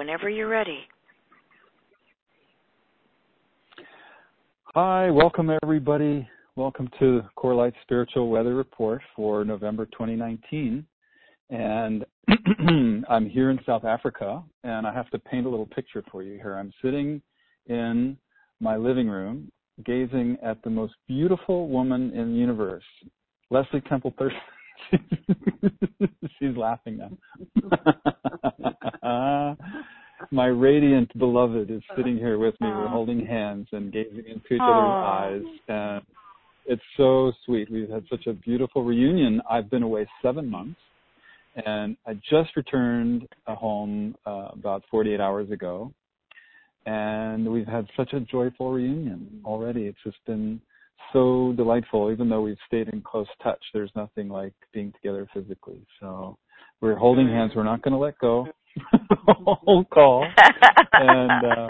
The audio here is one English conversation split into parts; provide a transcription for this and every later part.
whenever you're ready. Hi, welcome everybody. Welcome to Core Light Spiritual Weather Report for November 2019. And I'm here in South Africa, and I have to paint a little picture for you here. I'm sitting in my living room, gazing at the most beautiful woman in the universe, Leslie Temple Thurston. She's laughing now. My radiant beloved is sitting here with me. We're holding hands and gazing into each other's eyes, and it's so sweet. We've had such a beautiful reunion. I've been away 7 months, and I just returned home about 48 hours ago, and we've had such a joyful reunion already. It's just been so delightful. Even though we've stayed in close touch, there's nothing like being together physically. So we're holding hands. We're not going to let go. Whole call. And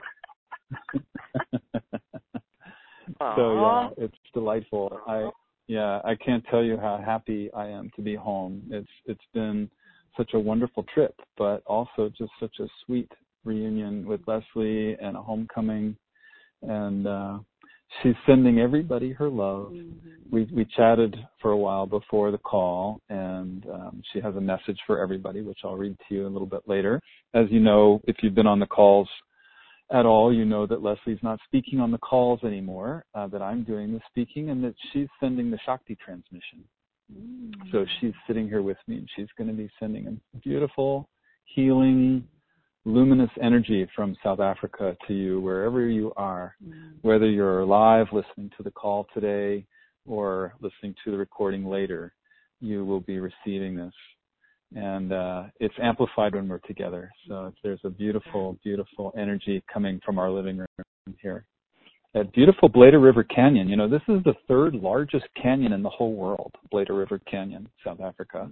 so yeah, it's delightful. I can't tell you how happy I am to be home. It's been such a wonderful trip, but also just such a sweet reunion with Leslie and a homecoming. And she's sending everybody her love. Mm-hmm. We chatted for a while before the call, and she has a message for everybody, which I'll read to you a little bit later. As you know, if you've been on the calls at all, you know that Leslie's not speaking on the calls anymore, that I'm doing the speaking, and that she's sending the Shakti transmission. Mm-hmm. So she's sitting here with me, and she's going to be sending a beautiful, healing, luminous energy from South Africa to you wherever you are, whether you're live listening to the call today or listening to the recording later, you will be receiving this. And it's amplified when we're together. So there's a beautiful, beautiful energy coming from our living room here. At beautiful Bladder River Canyon, you know, this is the third largest canyon in the whole world, Bladder River Canyon, South Africa.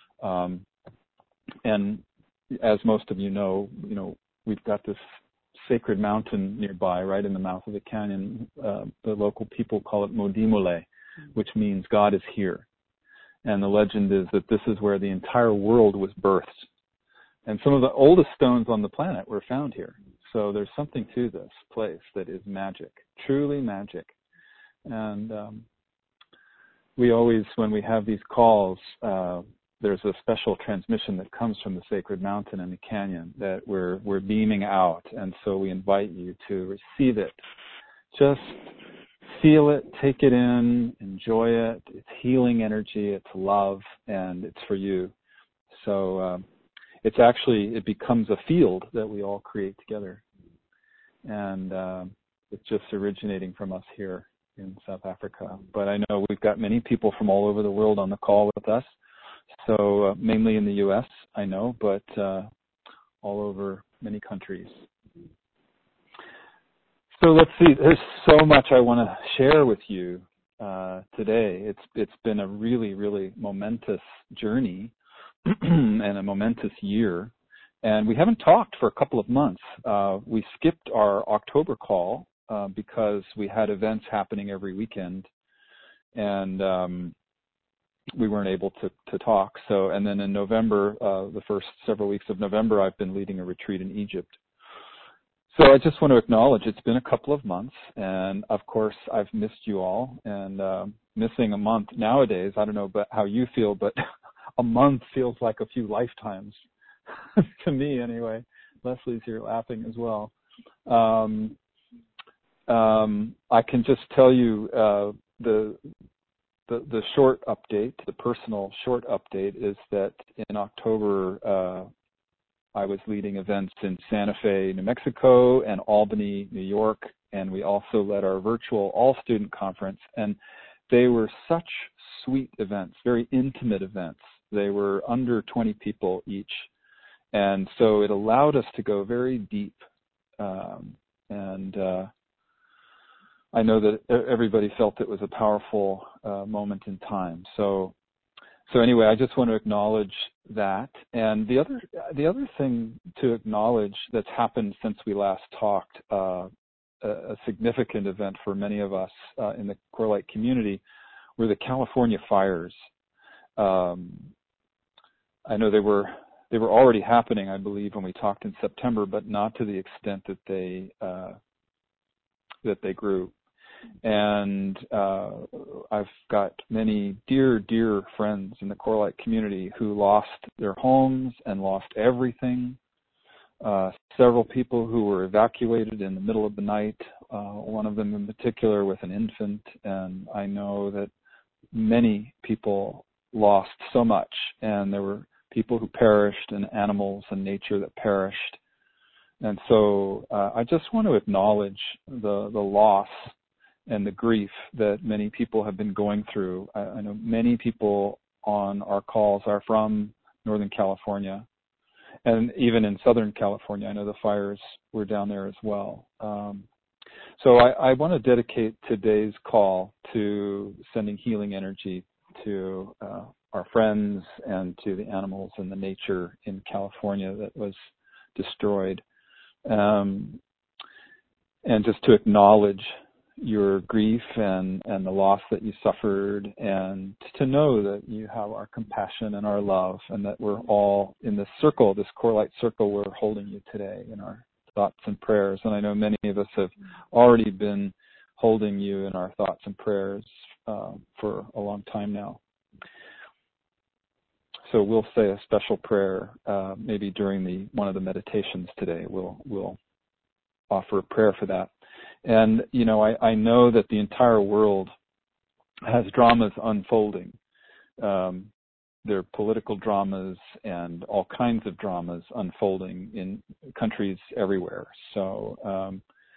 And as most of you know, we've got this sacred mountain nearby, right in the mouth of the canyon. The local people call it Modimolle, which means God is here. And the legend is that this is where the entire world was birthed. And some of the oldest stones on the planet were found here. So there's something to this place that is magic, truly magic. And we always, when we have these calls, there's a special transmission that comes from the sacred mountain and the canyon that we're beaming out, and so we invite you to receive it. Just feel it, take it in, enjoy it. It's healing energy, it's love, and it's for you. So it becomes a field that we all create together, and it's just originating from us here in South Africa. But I know we've got many people from all over the world on the call with us. So mainly in the U.S., I know, but all over many countries. So let's see. There's so much I want to share with you today. It's been a really, really momentous journey and a momentous year. And we haven't talked for a couple of months. We skipped our October call because we had events happening every weekend. And we weren't able to talk. So, and then in November, the first several weeks of November, I've been leading a retreat in Egypt. So I just want to acknowledge it's been a couple of months, and of course I've missed you all, and missing a month nowadays, I don't know about how you feel, but a month feels like a few lifetimes to me anyway. Leslie's here laughing as well. I can just tell you the short update, the personal short update, is that in October, I was leading events in Santa Fe, New Mexico, and Albany, New York, and we also led our virtual all-student conference, and they were such sweet events, very intimate events. They were under 20 people each, and so it allowed us to go very deep, and I know that everybody felt it was a powerful moment in time. So anyway, I just want to acknowledge that. And the other thing to acknowledge that's happened since we last talked, a significant event for many of us in the Core Light community, were the California fires. I know they were they were already happening, I believe, when we talked in September, but not to the extent that they grew. And I've got many dear, dear friends in the Corelight community who lost their homes and lost everything. Several people who were evacuated in the middle of the night, one of them in particular with an infant. And I know that many people lost so much, and there were people who perished and animals and nature that perished. And so I just want to acknowledge the loss and the grief that many people have been going through. I know many people on our calls are from Northern California, and even in Southern California. I know the fires were down there as well. So I want to dedicate today's call to sending healing energy to our friends and to the animals and the nature in California that was destroyed. And just to acknowledge your grief and the loss that you suffered, and to know that you have our compassion and our love, and that we're all in this circle, this Corelight circle, we're holding you today in our thoughts and prayers. And I know many of us have already been holding you in our thoughts and prayers for a long time now. So we'll say a special prayer maybe during one of the meditations today. We'll offer a prayer for that. And, you know, I know that the entire world has dramas unfolding. There are political dramas and all kinds of dramas unfolding in countries everywhere. So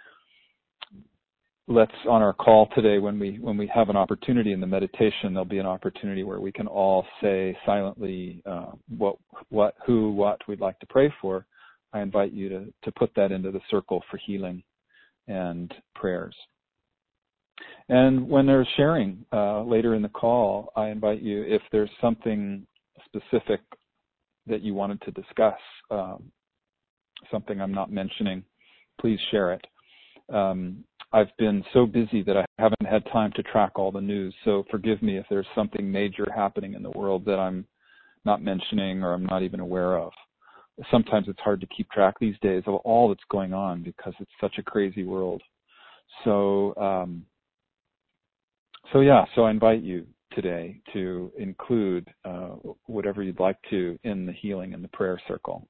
let's, on our call today, when we have an opportunity in the meditation, there'll be an opportunity where we can all say silently what we'd like to pray for. I invite you to put that into the circle for healing and prayers. And when there's sharing later in the call, I invite you, if there's something specific that you wanted to discuss, something I'm not mentioning, please share it. I've been so busy that I haven't had time to track all the news, so forgive me if there's something major happening in the world that I'm not mentioning or I'm not even aware of. Sometimes it's hard to keep track these days of all that's going on because it's such a crazy world. So I invite you today to include whatever you'd like to in the healing and the prayer circle.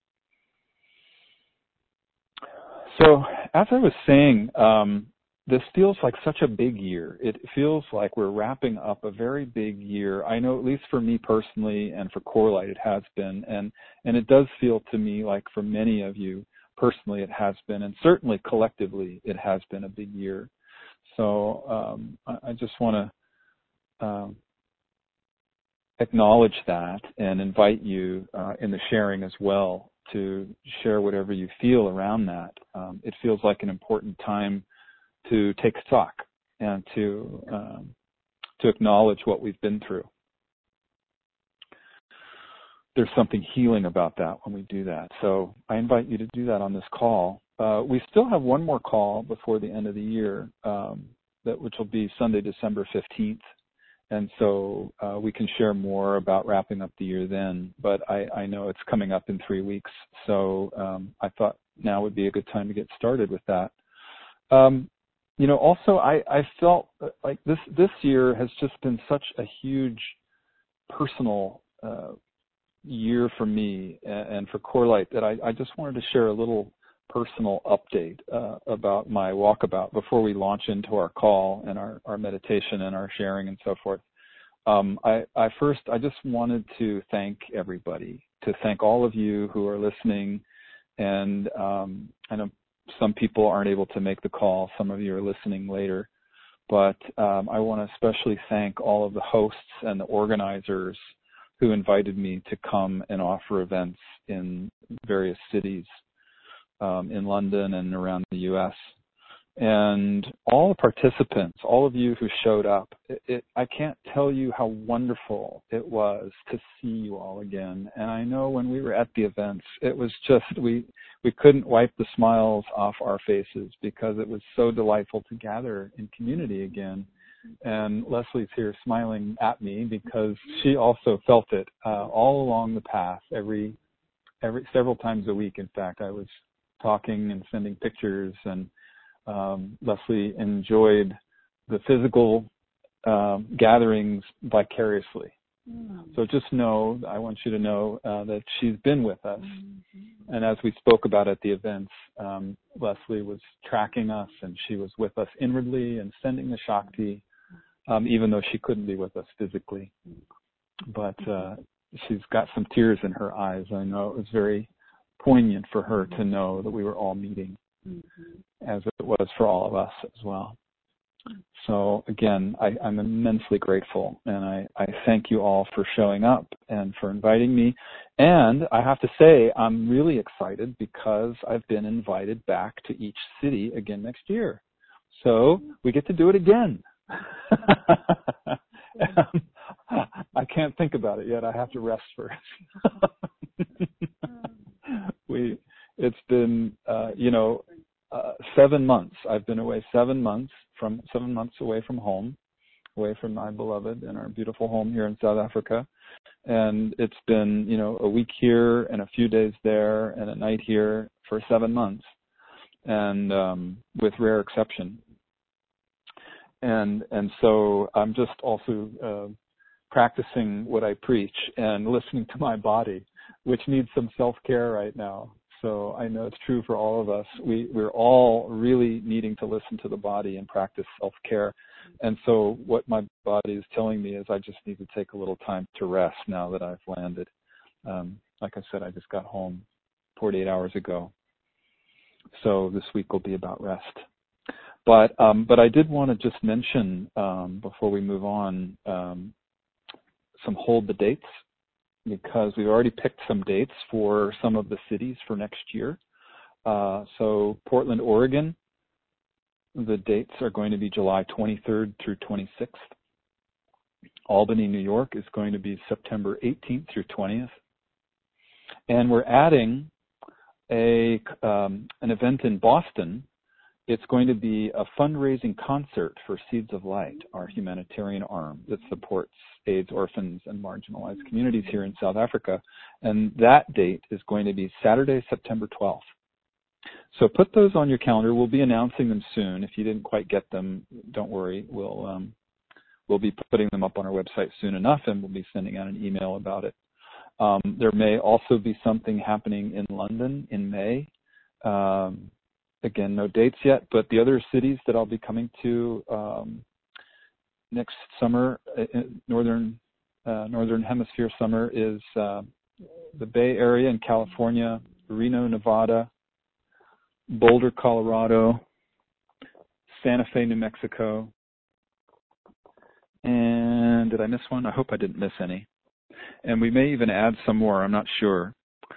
So as I was saying, this feels like such a big year. It feels like we're wrapping up a very big year. I know, at least for me personally and for Corelight, it has been. And it does feel to me like for many of you personally it has been. And certainly collectively it has been a big year. So I just want to acknowledge that and invite you in the sharing as well to share whatever you feel around that. It feels like an important time to take stock and to acknowledge what we've been through. There's something healing about that when we do that. So I invite you to do that on this call. We still have one more call before the end of the year, which will be Sunday, December 15th. And so we can share more about wrapping up the year then. But I know it's coming up in 3 weeks. So I thought now would be a good time to get started with that. Also I felt like this year has just been such a huge personal year for me and for Corelight that I just wanted to share a little personal update about my walkabout before we launch into our call and our meditation and our sharing and so forth. I just wanted to thank everybody, to thank all of you who are listening. And I know some people aren't able to make the call. Some of you are listening later. But I want to especially thank all of the hosts and the organizers who invited me to come and offer events in various cities in London and around the U.S. And all the participants, all of you who showed up, I can't tell you how wonderful it was to see you all again. And I know when we were at the events, it was just, we couldn't wipe the smiles off our faces because it was so delightful to gather in community again. And Leslie's here smiling at me because she also felt it all along the path. Every several times a week. In fact, I was talking and sending pictures, and Leslie enjoyed the physical gatherings vicariously. So just know, I want you to know that she's been with us. And as we spoke about at the events, Leslie was tracking us, and she was with us inwardly and sending the Shakti, even though she couldn't be with us physically. But she's got some tears in her eyes. I know it was very poignant for her to know that we were all meeting, as it was for all of us as well. So again, I'm immensely grateful, and I thank you all for showing up and for inviting me. And I have to say, I'm really excited because I've been invited back to each city again next year. So we get to do it again. I can't think about it yet. I have to rest first. It's been, 7 months. I've been away 7 months away from home, away from my beloved and our beautiful home here in South Africa. And it's been, a week here and a few days there and a night here for 7 months, and with rare exception. And so I'm just also practicing what I preach and listening to my body, which needs some self-care right now. So I know it's true for all of us. We're all really needing to listen to the body and practice self-care. And so what my body is telling me is I just need to take a little time to rest now that I've landed. Like I said, I just got home 48 hours ago. So this week will be about rest. But I did want to just mention, before we move on, some hold the dates, because we've already picked some dates for some of the cities for next year. So Portland, Oregon, the dates are going to be July 23rd through 26th. Albany, New York is going to be September 18th through 20th. And we're adding an event in Boston. It's going to be a fundraising concert for Seeds of Light, our humanitarian arm that supports AIDS, orphans, and marginalized communities here in South Africa. And that date is going to be Saturday, September 12th. So put those on your calendar. We'll be announcing them soon. If you didn't quite get them, don't worry. We'll be putting them up on our website soon enough, and we'll be sending out an email about it. There may also be something happening in London in May. Again, no dates yet, but the other cities that I'll be coming to next summer, northern hemisphere summer, is the Bay Area in California, Reno, Nevada, Boulder, Colorado, Santa Fe, New Mexico, and did I miss one? I hope I didn't miss any. And we may even add some more, I'm not sure.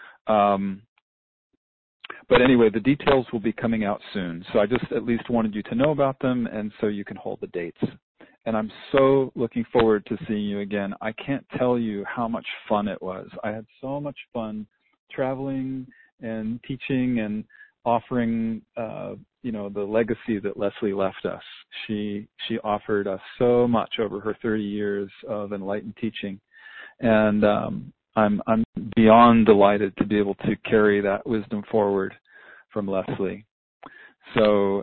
But anyway, the details will be coming out soon. So I just at least wanted you to know about them, and so you can hold the dates. And I'm so looking forward to seeing you again. I can't tell you how much fun it was. I had so much fun traveling and teaching and offering, the legacy that Leslie left us. She offered us so much over her 30 years of enlightened teaching. And I'm beyond delighted to be able to carry that wisdom forward from Leslie. So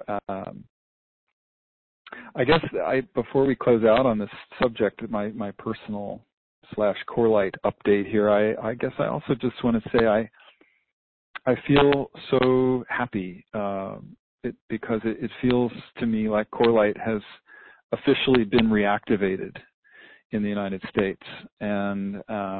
I guess before we close out on this subject, my personal / Corelight update here, I guess I also just want to say I feel so happy because it feels to me like Corelight has officially been reactivated in the United States. And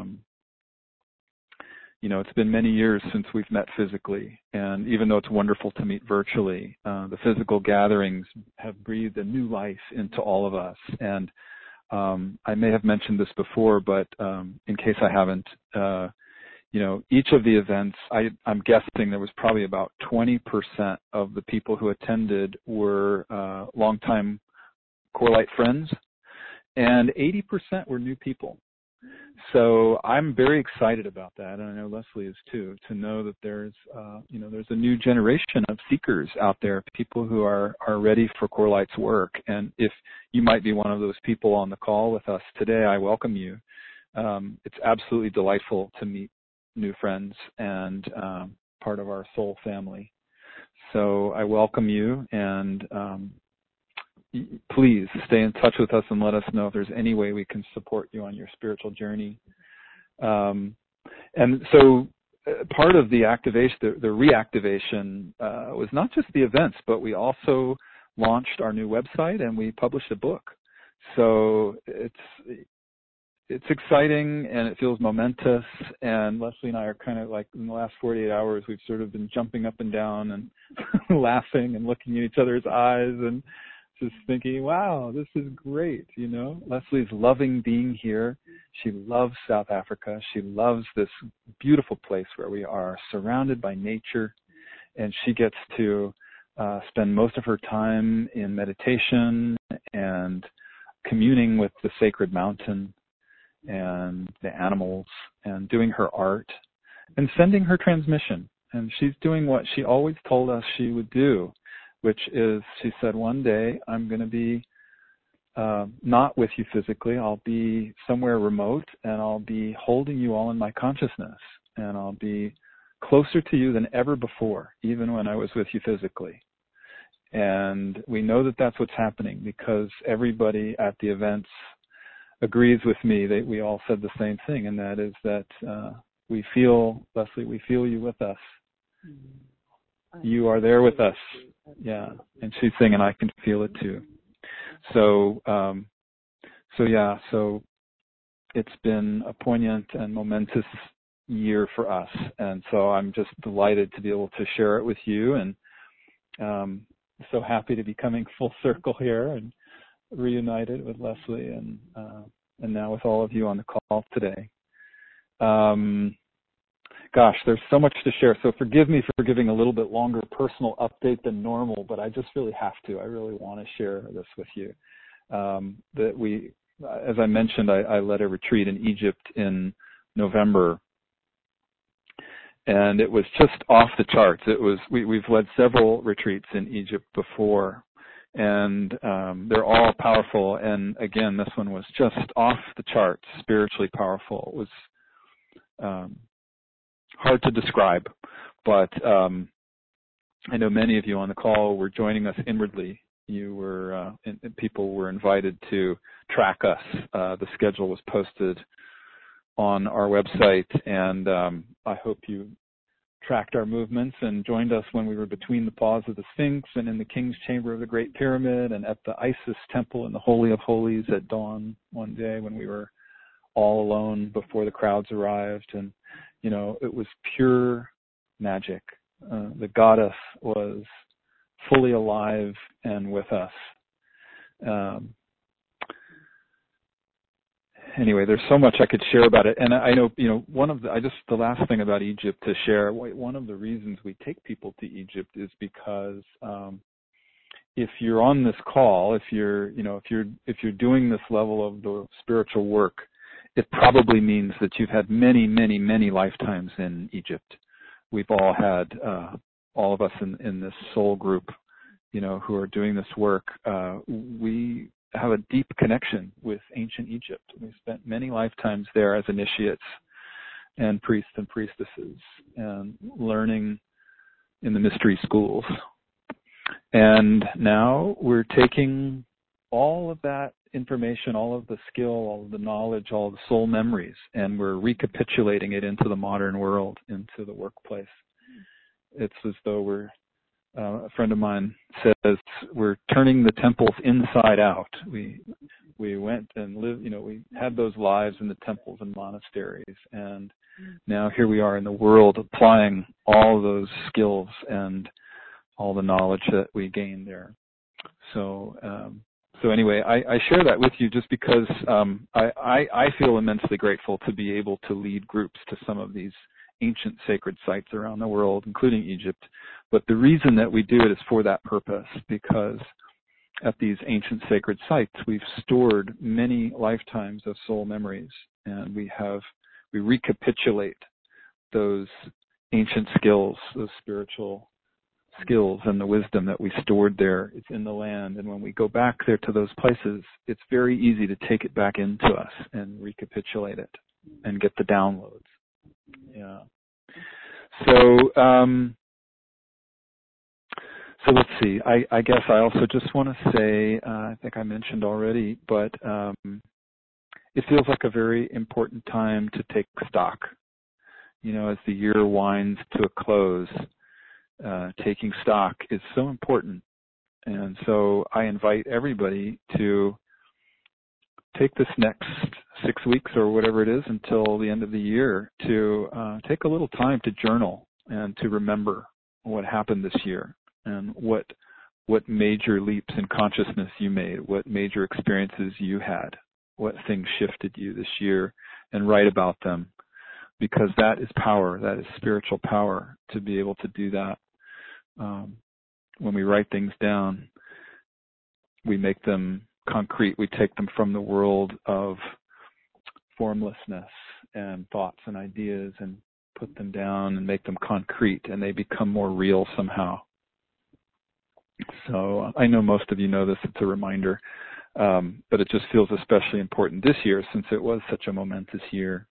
it's been many years since we've met physically, and even though it's wonderful to meet virtually, the physical gatherings have breathed a new life into all of us. And I may have mentioned this before, but in case I haven't, each of the events, I'm guessing there was probably about 20% of the people who attended were longtime Corelight friends, and 80% were new people. So I'm very excited about that, and I know Leslie is too, to know that there's a new generation of seekers out there, people who are ready for Corelight's work. And if you might be one of those people on the call with us today, I welcome you. It's absolutely delightful to meet new friends and part of our soul family. So I welcome you, and please stay in touch with us and let us know if there's any way we can support you on your spiritual journey. And so part of the activation, the reactivation, was not just the events, but we also launched our new website and we published a book. So it's exciting and it feels momentous. And Leslie and I are kind of like, in the last 48 hours, we've sort of been jumping up and down and laughing and looking at each other's eyes and just thinking, wow, this is great. You know, Leslie's loving being here. She loves South Africa. She loves this beautiful place where we are surrounded by nature, and she gets to spend most of her time in meditation and communing with the sacred mountain and the animals and doing her art and sending her transmission. And she's doing what she always told us she would do, which is, she said, one day I'm going to be not with you physically. I'll be somewhere remote, and I'll be holding you all in my consciousness, and I'll be closer to you than ever before, even when I was with you physically. And we know that that's what's happening because everybody at the events agrees with me. We all said the same thing, and that is that we feel, Leslie, we feel you with us. You are there with us. Yeah. And she's saying, and I can feel it too. So it's been a poignant and momentous year for us. And so I'm just delighted to be able to share it with you, and so happy to be coming full circle here and reunited with Leslie and now with all of you on the call today. Gosh, there's so much to share. So forgive me for giving a little bit longer personal update than normal, but I just really have to. I really want to share this with you. That we, as I mentioned, I led a retreat in Egypt in November, and it was just off the charts. It was we've led several retreats in Egypt before, and they're all powerful. And again, this one was just off the charts, spiritually powerful. It was hard to describe, but I know many of you on the call were joining us inwardly. You were, and people were invited to track us. The schedule was posted on our website, and I hope you tracked our movements and joined us when we were between the paws of the Sphinx and in the King's Chamber of the Great Pyramid and at the Isis Temple in the Holy of Holies at dawn one day when we were all alone before the crowds arrived. And, you know, it was pure magic. The goddess was fully alive and with us. Anyway, there's so much I could share about it. And I know, you know, the last thing about Egypt to share, one of the reasons we take people to Egypt is because if you're on this call, if you're doing this level of the spiritual work, it probably means that you've had many, many, many lifetimes in Egypt. We've all had, all of us in this soul group, you know, who are doing this work, we have a deep connection with ancient Egypt. We spent many lifetimes there as initiates and priests and priestesses and learning in the mystery schools. And now we're taking all of that information, all of the skill, all of the knowledge, all of the soul memories, and we're recapitulating it into the modern world, into the workplace. It's as though a friend of mine says, we're turning the temples inside out. We went and lived, you know, we had those lives in the temples and monasteries, and now here we are in the world applying all those skills and all the knowledge that we gained there. So anyway, I share that with you just because I feel immensely grateful to be able to lead groups to some of these ancient sacred sites around the world, including Egypt. But the reason that we do it is for that purpose, because at these ancient sacred sites, we've stored many lifetimes of soul memories, and we recapitulate those ancient skills, those spiritual skills and the wisdom that we stored there. It's in the land, and when we go back there to those places, it's very easy to take it back into us and recapitulate it and get the downloads. Yeah. So, so let's see. I guess I also just want to say, I think I mentioned already, but it feels like a very important time to take stock. As the year winds to a close, taking stock is so important. And so I invite everybody to take this next 6 weeks or whatever it is until the end of the year to take a little time to journal and to remember what happened this year and what major leaps in consciousness you made, what major experiences you had, what things shifted you this year, and write about them. Because that is power, that is spiritual power to be able to do that. When we write things down, we make them concrete. We take them from the world of formlessness and thoughts and ideas and put them down and make them concrete, and they become more real somehow. So I know most of you know this, it's a reminder, but it just feels especially important this year since it was such a momentous year.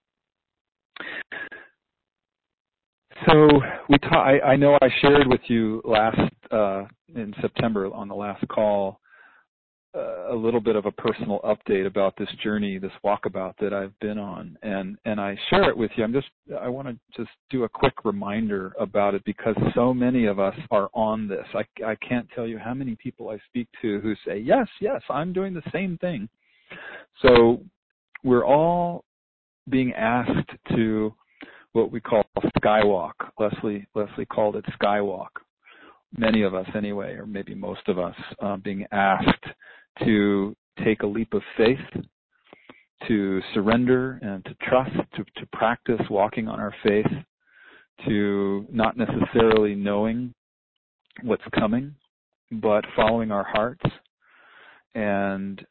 So I know I shared with you last in September on the last call a little bit of a personal update about this journey, this walkabout that I've been on, and I share it with you. I want to just do a quick reminder about it because so many of us are on this. I can't tell you how many people I speak to who say, yes, I'm doing the same thing. So we're all being asked to what we call skywalk. Leslie called it skywalk. Many of us anyway, or maybe most of us, being asked to take a leap of faith, to surrender and to trust, to practice walking on our faith, to not necessarily knowing what's coming, but following our hearts and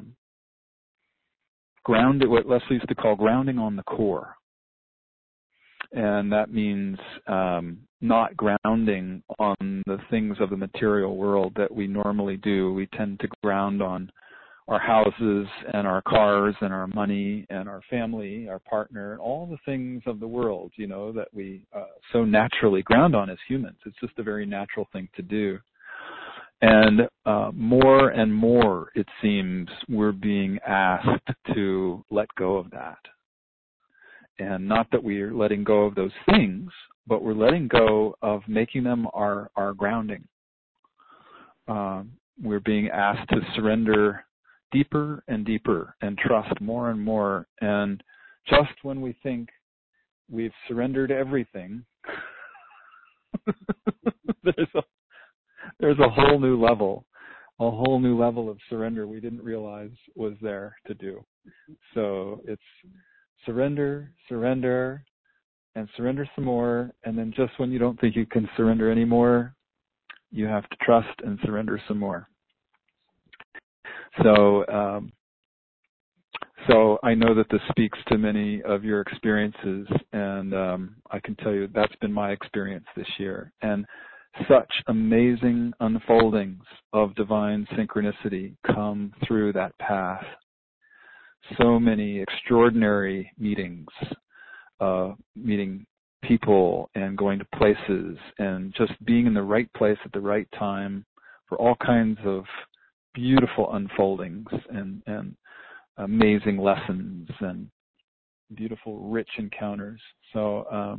what Leslie used to call grounding on the core. And that means not grounding on the things of the material world that we normally do. We tend to ground on our houses and our cars and our money and our family, our partner, and all the things of the world, that we so naturally ground on as humans. It's just a very natural thing to do. And more and more, it seems, we're being asked to let go of that. And not that we're letting go of those things, but we're letting go of making them our grounding. We're being asked to surrender deeper and deeper and trust more and more. And just when we think we've surrendered everything, there's a whole new level of surrender we didn't realize was there to do. So it's surrender, and surrender some more, and then just when you don't think you can surrender anymore, you have to trust and surrender some more. So I know that this speaks to many of your experiences, and I can tell you that's been my experience this year. And such amazing unfoldings of divine synchronicity come through that path. So many extraordinary meetings, meeting people and going to places and just being in the right place at the right time for all kinds of beautiful unfoldings and amazing lessons and beautiful, rich encounters. So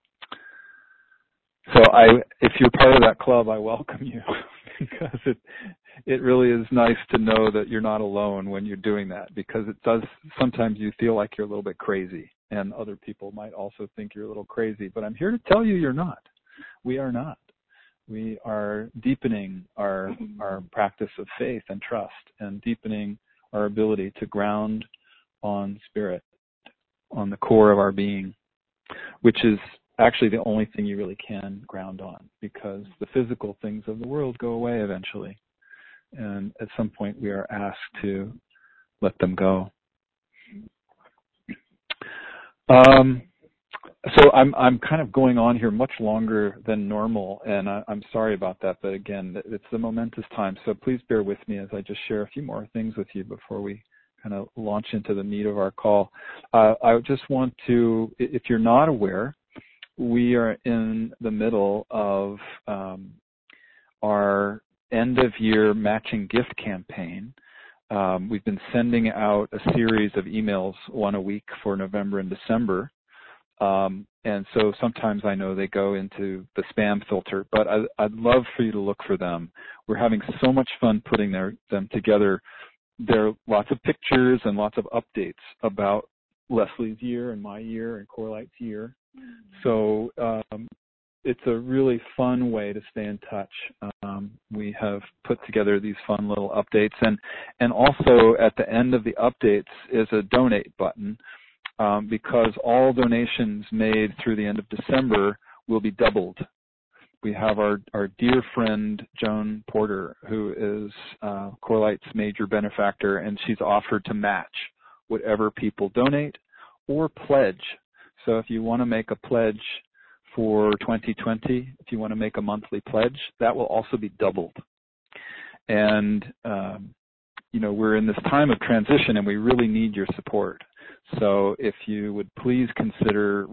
if you're part of that club, I welcome you because it really is nice to know that you're not alone when you're doing that, because it does, sometimes you feel like you're a little bit crazy, and other people might also think you're a little crazy, but I'm here to tell you you're not. We are not. We are deepening our practice of faith and trust and deepening our ability to ground on spirit, on the core of our being, which is actually the only thing you really can ground on, because the physical things of the world go away eventually. And at some point we are asked to let them go. So I'm kind of going on here much longer than normal, and I'm sorry about that, but again, it's a momentous time, so please bear with me as I just share a few more things with you before we kind of launch into the meat of our call. I just want to, if you're not aware, we are in the middle of our end-of-year matching gift campaign. We've been sending out a series of emails, one a week for November and December. And so sometimes I know they go into the spam filter, but I'd love for you to look for them. We're having so much fun putting them together. There are lots of pictures and lots of updates about Leslie's year and my year and Coralite's year. So it's a really fun way to stay in touch. We have put together these fun little updates. And also at the end of the updates is a donate button. Because all donations made through the end of December will be doubled. We have our dear friend, Joan Porter, who is Coralite's major benefactor, and she's offered to match whatever people donate or pledge. So if you want to make a pledge for 2020, if you want to make a monthly pledge, that will also be doubled. And, we're in this time of transition, and we really need your support. So if you would please consider,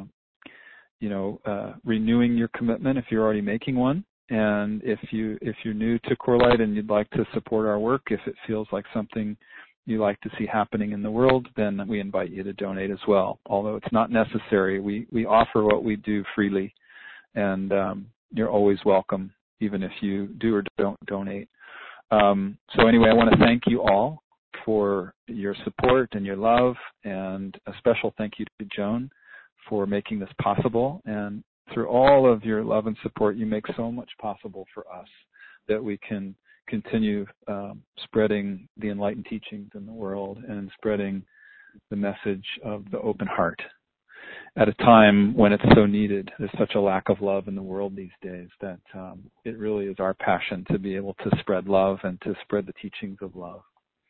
renewing your commitment if you're already making one, and if you're new to Coralite and you'd like to support our work, if it feels like something you like to see happening in the world, then we invite you to donate as well. Although it's not necessary, we offer what we do freely, and you're always welcome, even if you do or don't donate. So anyway, I want to thank you all for your support and your love, and a special thank you to Joan for making this possible. And through all of your love and support, you make so much possible for us that we can continue spreading the enlightened teachings in the world and spreading the message of the open heart at a time when it's so needed. There's such a lack of love in the world these days that it really is our passion to be able to spread love and to spread the teachings of love.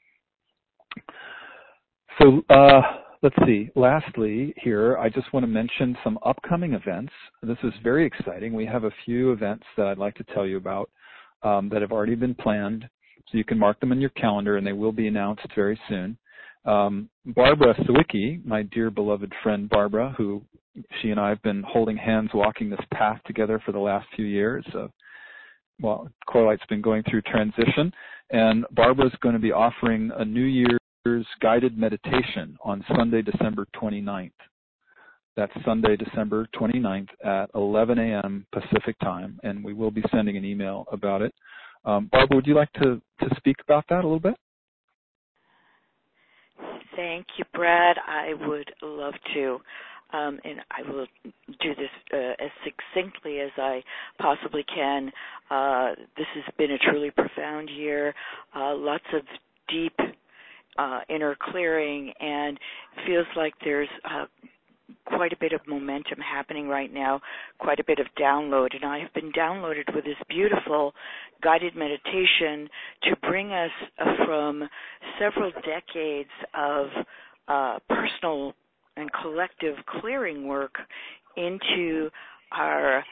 So let's see. Lastly here, I just want to mention some upcoming events. This is very exciting. We have a few events that I'd like to tell you about that have already been planned. So you can mark them in your calendar, and they will be announced very soon. Barbara Sawicki, my dear beloved friend Barbara, who she and I have been holding hands walking this path together for the last few years. Coralite's been going through transition, and Barbara's going to be offering a New Year's guided meditation on Sunday, December 29th. That's Sunday, December 29th at 11 a.m. Pacific time, and we will be sending an email about it. Barbara, would you like to speak about that a little bit? Thank you, Brad. I would love to, and I will do this as succinctly as I possibly can. This has been a truly profound year, lots of deep inner clearing, and it feels like there's quite a bit of momentum happening right now, quite a bit of download, and I have been downloaded with this beautiful guided meditation to bring us from several decades of personal and collective clearing work into our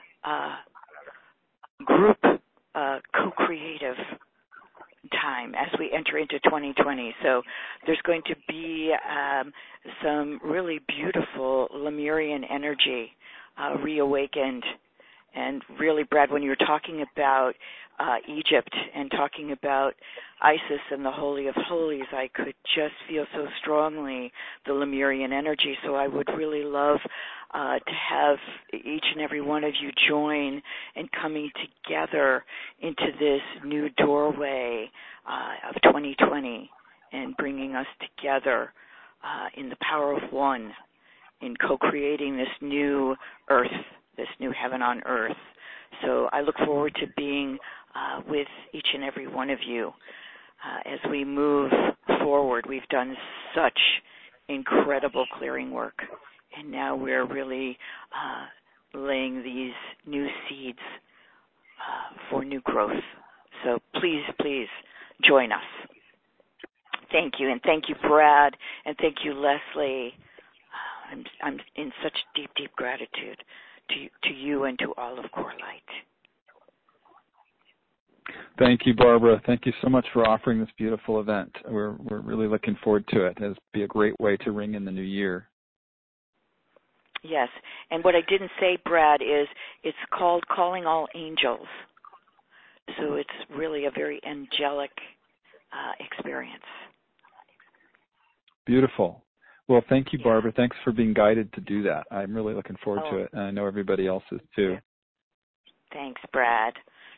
group co-creative time as we enter into 2020. So there's going to be some really beautiful Lemurian energy reawakened. And really, Brad, when you were talking about Egypt and talking about Isis and the Holy of Holies, I could just feel so strongly the Lemurian energy. So I would really love to have each and every one of you join in coming together into this new doorway of 2020 and bringing us together in the power of one, in co-creating this new earth, this new heaven on earth. So I look forward to being with each and every one of you as we move forward. We've done such incredible clearing work, and now we're really laying these new seeds for new growth. So please, please join us. Thank you, and thank you, Brad, and thank you, Leslie. I'm in such deep, deep gratitude to you and to all of Coralite. Thank you, Barbara. Thank you so much for offering this beautiful event. We're really looking forward to it. It'll be a great way to ring in the new year. Yes, and what I didn't say, Brad, is it's called Calling All Angels. So it's really a very angelic experience. Beautiful. Well, thank you, Barbara. Thanks for being guided to do that. I'm really looking forward to it, and I know everybody else is too. Thanks, Brad.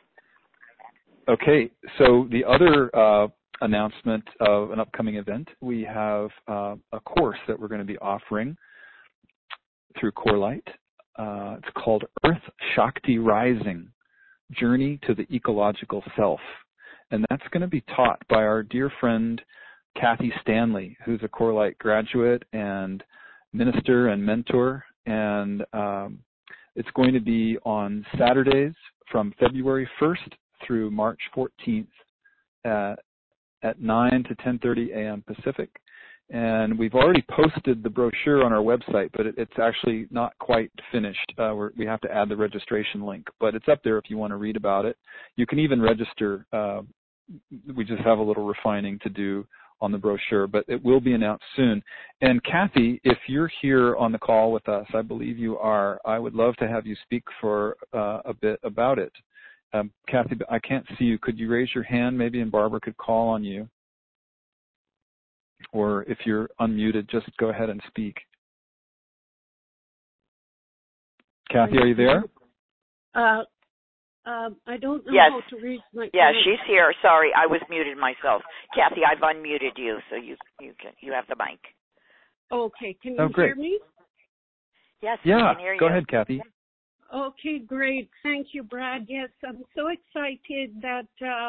Okay, so the other announcement of an upcoming event, we have a course that we're going to be offering through CoreLight. It's called Earth Shakti Rising, Journey to the Ecological Self. And that's going to be taught by our dear friend, Kathy Stanley, who's a CoreLight graduate and minister and mentor. And it's going to be on Saturdays from February 1st through March 14th at 9 to 10:30 a.m. Pacific. And we've already posted the brochure on our website, but it's actually not quite finished. We have to add the registration link, but it's up there if you want to read about it. You can even register. We just have a little refining to do on the brochure, but it will be announced soon. And Kathy, if you're here on the call with us, I believe you are, I would love to have you speak for a bit about it. Kathy, I can't see you. Could you raise your hand maybe, and Barbara could call on you? Or if you're unmuted, just go ahead and speak. Kathy, are you there? I don't know yes. how to reach my... Yeah, she's here. Sorry, I was muted myself. Kathy, I've unmuted you, so you have the mic. Okay, can you hear me? Yes, yeah, I can hear you. Go ahead, Kathy. Okay, great. Thank you, Brad. Yes, I'm so excited that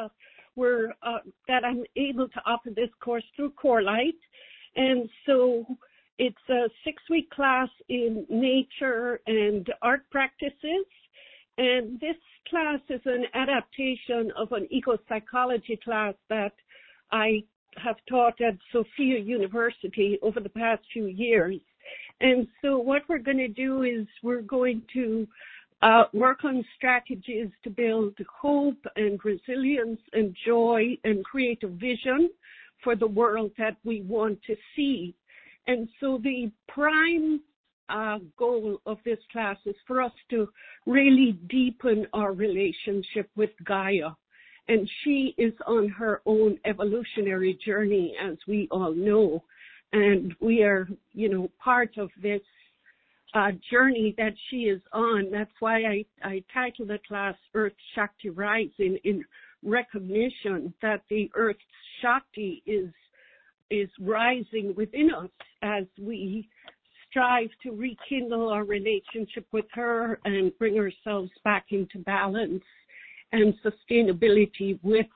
that I'm able to offer this course through CoreLight. And so it's a 6-week class in nature and art practices. And this class is an adaptation of an eco-psychology class that I have taught at Sophia University over the past few years. And so what we're going to do is we're going to work on strategies to build hope and resilience and joy and create a vision for the world that we want to see. And so the prime goal of this class is for us to really deepen our relationship with Gaia. And she is on her own evolutionary journey, as we all know. And we are, part of this journey that she is on. That's why I titled the class Earth Shakti Rising, in recognition that the Earth Shakti is rising within us as we strive to rekindle our relationship with her and bring ourselves back into balance and sustainability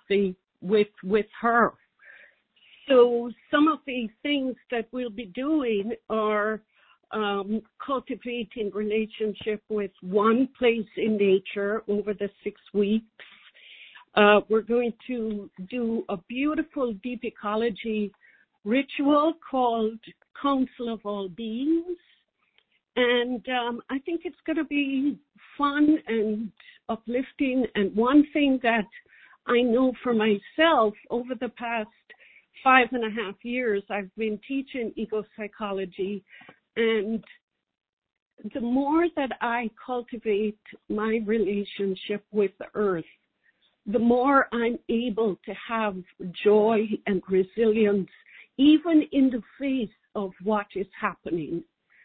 with her. So some of the things that we'll be doing are cultivating relationship with one place in nature over the 6 weeks. We're going to do a beautiful deep ecology ritual called Council of All Beings. And I think it's going to be fun and uplifting. And one thing that I know for myself over the past 5.5 years, I've been teaching eco-psychology, and the more that I cultivate my relationship with the earth, the more I'm able to have joy and resilience, even in the face of what is happening.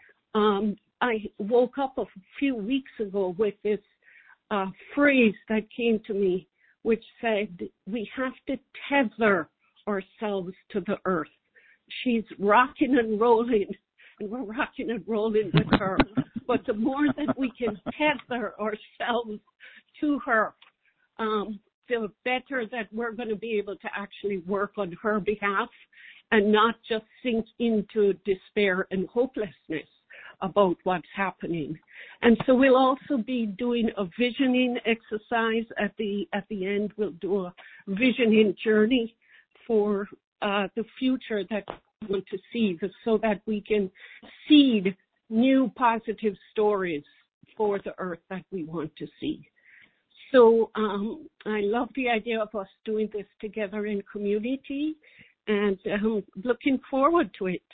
I woke up a few weeks ago with this phrase that came to me, which said, we have to tether ourselves to the earth. She's rocking and rolling, and we're rocking and rolling with her. But the more that we can tether ourselves to her, the better that we're going to be able to actually work on her behalf and not just sink into despair and hopelessness about what's happening. And so we'll also be doing a visioning exercise at the end. We'll do a visioning journey for the future that we want to see, so that we can seed new positive stories for the earth that we want to see. So I love the idea of us doing this together in community, and looking forward to it.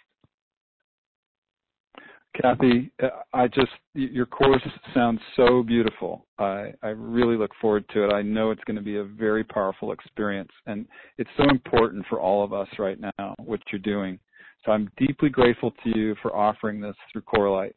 Kathy, your course sounds so beautiful. I really look forward to it. I know it's going to be a very powerful experience, and it's so important for all of us right now, what you're doing. So I'm deeply grateful to you for offering this through Corelight.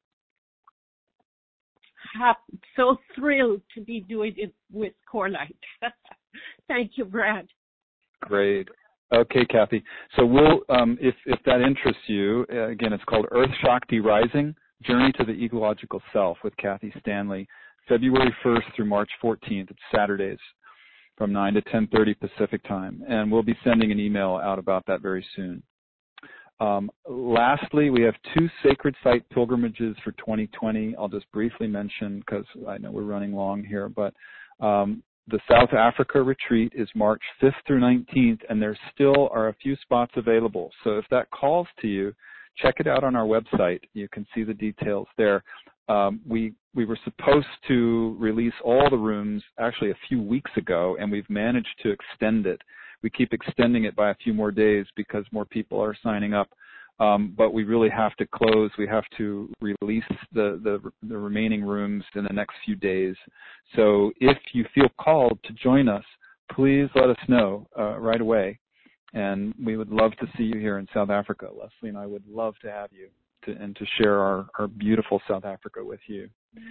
So thrilled to be doing it with Corelight. Thank you, Brad. Great. Okay, Kathy. So we'll, if that interests you, again, it's called Earth Shakti Rising, Journey to the Ecological Self with Kathy Stanley, February 1st through March 14th. It's Saturdays from 9 to 10:30 Pacific time. And we'll be sending an email out about that very soon. Lastly, we have 2 sacred site pilgrimages for 2020. I'll just briefly mention because I know we're running long here, but the South Africa retreat is March 5th through 19th, and there still are a few spots available. So if that calls to you, check it out on our website. You can see the details there. We were supposed to release all the rooms actually a few weeks ago, and we've managed to extend it. We keep extending it by a few more days because more people are signing up. But we really have to close. We have to release the remaining rooms in the next few days. So if you feel called to join us, please let us know right away. And we would love to see you here in South Africa. Leslie and I would love to have you to share our beautiful South Africa with you.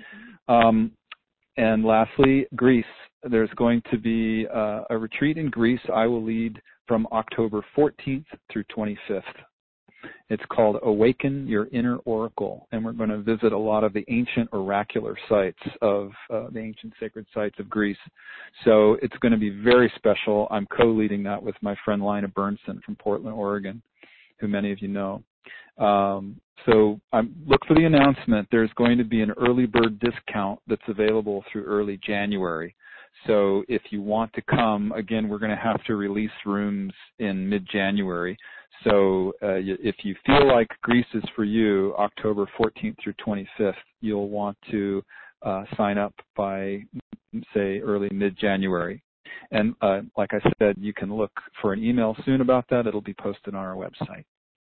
And lastly, Greece. There's going to be a retreat in Greece I will lead from October 14th through 25th. It's called Awaken Your Inner Oracle, and we're going to visit a lot of the ancient oracular sites of the ancient sacred sites of Greece. So it's going to be very special. I'm co-leading that with my friend Lina Bernson from Portland, Oregon, who many of you know. So look for the announcement. There's going to be an early bird discount that's available through early January. So if you want to come, again, we're going to have to release rooms in mid-January. So if you feel like Greece is for you, October 14th through 25th, you'll want to sign up by, say, early mid-January. And like I said, you can look for an email soon about that. It'll be posted on our website.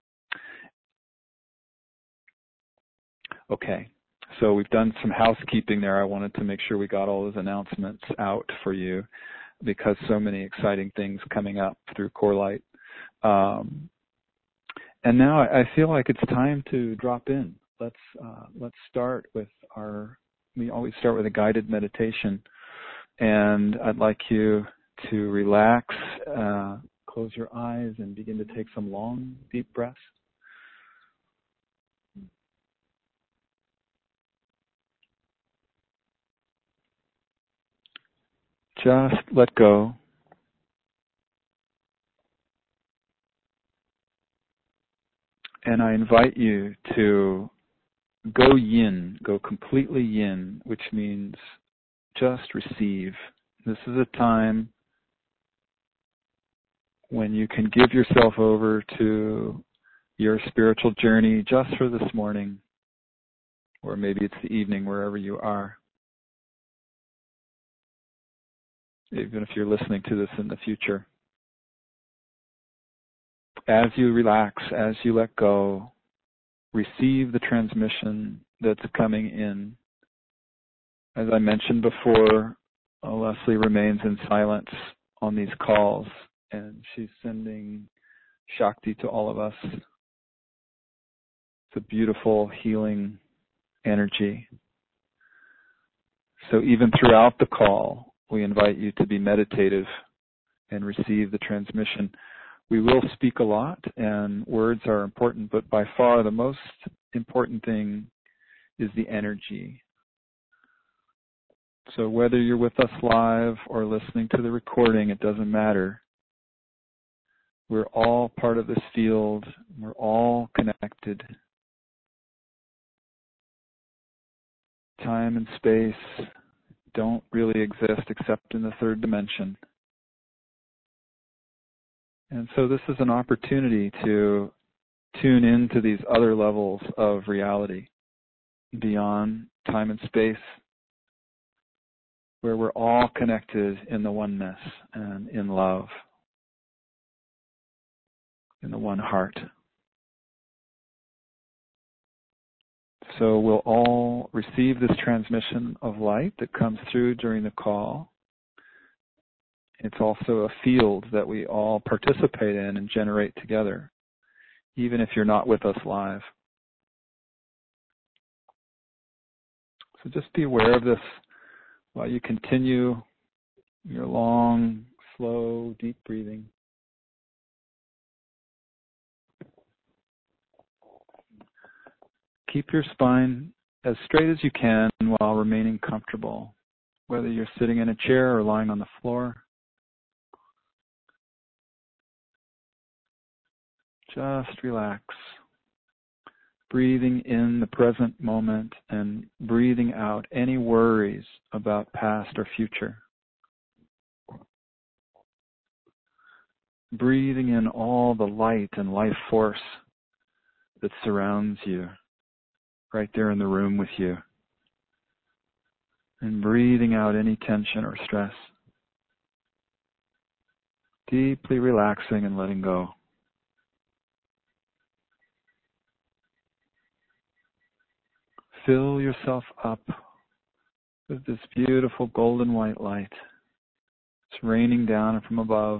Okay. So we've done some housekeeping there. I wanted to make sure we got all those announcements out for you because so many exciting things coming up through Corelight. And now I feel like it's time to drop in. Let's start with we always start with a guided meditation. And I'd like you to relax, close your eyes, and begin to take some long, deep breaths. Just let go. And I invite you to go yin, go completely yin, which means just receive. This is a time when you can give yourself over to your spiritual journey just for this morning, or maybe it's the evening, wherever you are. Even if you're listening to this in the future. As you relax, as you let go, receive the transmission that's coming in. As I mentioned before, Leslie remains in silence on these calls, and she's sending Shakti to all of us. It's a beautiful, healing energy. So even throughout the call, we invite you to be meditative and receive the transmission. We will speak a lot, and words are important, but by far the most important thing is the energy. So whether you're with us live or listening to the recording, it doesn't matter. We're all part of this field. We're all connected. Time and space don't really exist except in the third dimension. And so this is an opportunity to tune into these other levels of reality beyond time and space, where we're all connected in the oneness and in love, in the one heart. So we'll all receive this transmission of light that comes through during the call. It's also a field that we all participate in and generate together, even if you're not with us live. So just be aware of this while you continue your long, slow, deep breathing. Keep your spine as straight as you can while remaining comfortable, whether you're sitting in a chair or lying on the floor. Just relax, breathing in the present moment and breathing out any worries about past or future. Breathing in all the light and life force that surrounds you, right there in the room with you. And breathing out any tension or stress. Deeply relaxing and letting go. Fill yourself up with this beautiful golden white light. It's raining down from above.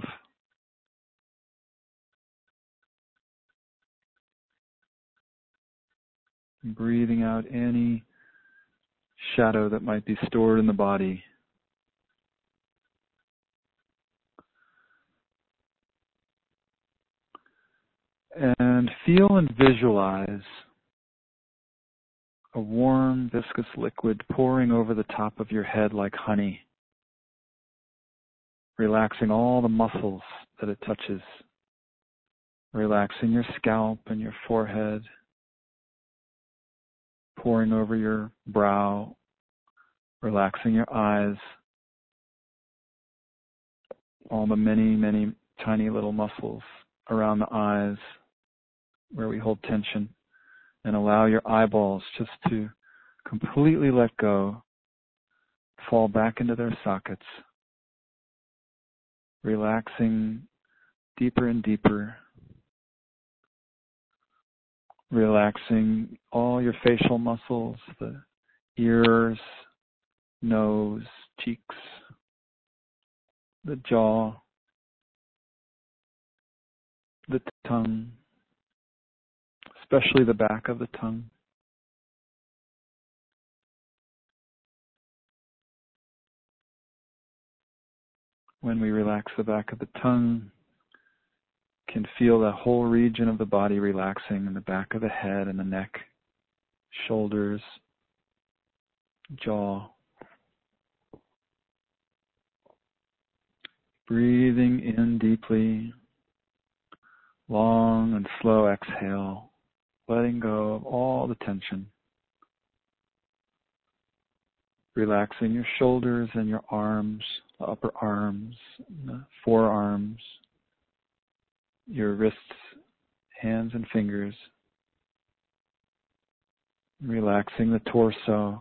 And breathing out any shadow that might be stored in the body. And feel and visualize a warm, viscous liquid pouring over the top of your head like honey, relaxing all the muscles that it touches, relaxing your scalp and your forehead, pouring over your brow, relaxing your eyes, all the many, many tiny little muscles around the eyes where we hold tension. And allow your eyeballs just to completely let go, fall back into their sockets, relaxing deeper and deeper, relaxing all your facial muscles, the ears, nose, cheeks, the jaw, the tongue, especially the back of the tongue. When we relax the back of the tongue, can feel the whole region of the body relaxing in the back of the head and the neck, shoulders, jaw. Breathing in deeply, long and slow exhale. Letting go of all the tension. Relaxing your shoulders and your arms, the upper arms, the forearms, your wrists, hands and fingers. Relaxing the torso.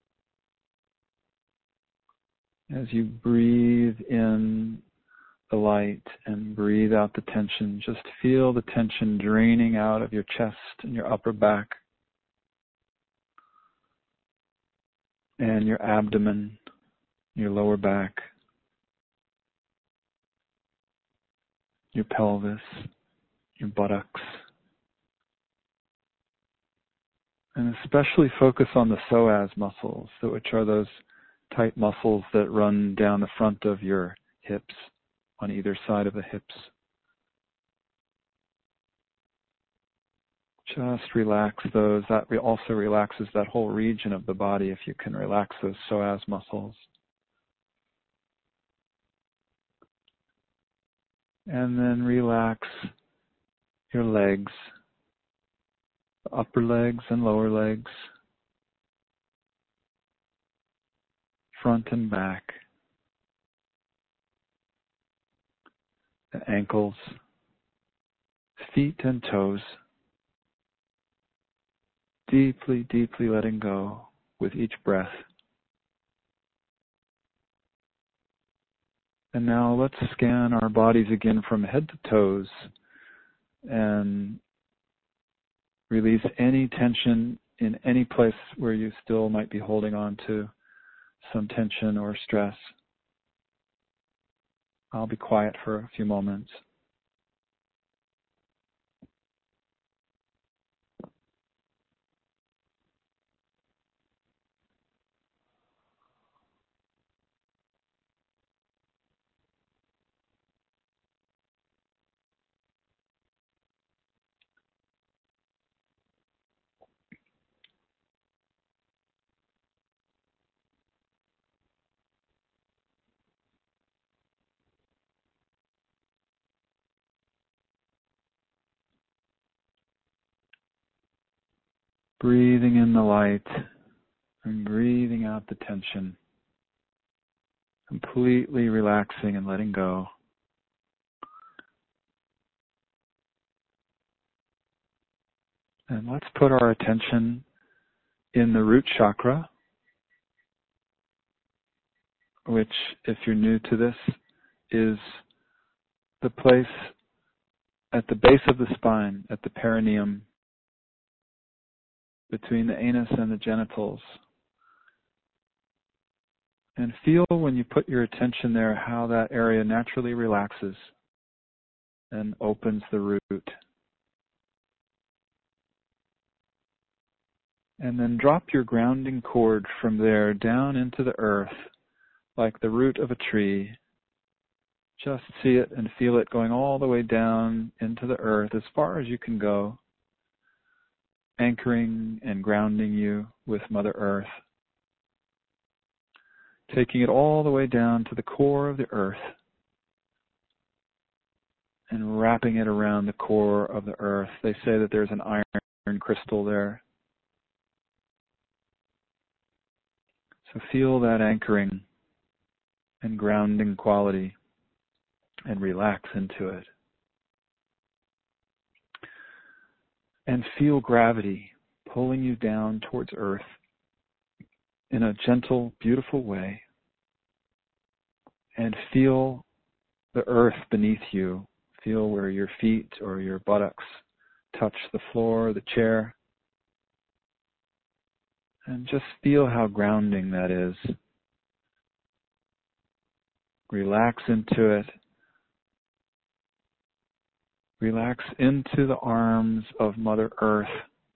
As you breathe in the light and breathe out the tension, just feel the tension draining out of your chest and your upper back and your abdomen, your lower back, your pelvis, your buttocks. And especially focus on the psoas muscles, which are those tight muscles that run down the front of your hips, on either side of the hips. Just relax those. That also relaxes that whole region of the body if you can relax those psoas muscles. And then relax your legs, the upper legs and lower legs, front and back, the ankles, feet and toes. Deeply, deeply letting go with each breath. And now let's scan our bodies again from head to toes and release any tension in any place where you still might be holding on to some tension or stress. I'll be quiet for a few moments. Breathing in the light and breathing out the tension. Completely relaxing and letting go. And let's put our attention in the root chakra, which, if you're new to this, is the place at the base of the spine, at the perineum, between the anus and the genitals. And feel when you put your attention there how that area naturally relaxes and opens the root. And then drop your grounding cord from there down into the earth like the root of a tree. Just see it and feel it going all the way down into the earth as far as you can go, anchoring and grounding you with Mother Earth. Taking it all the way down to the core of the earth and wrapping it around the core of the earth. They say that there's an iron crystal there. So feel that anchoring and grounding quality and relax into it. And feel gravity pulling you down towards earth in a gentle, beautiful way. And feel the earth beneath you. Feel where your feet or your buttocks touch the floor, the chair. And just feel how grounding that is. Relax into it. Relax into the arms of Mother Earth,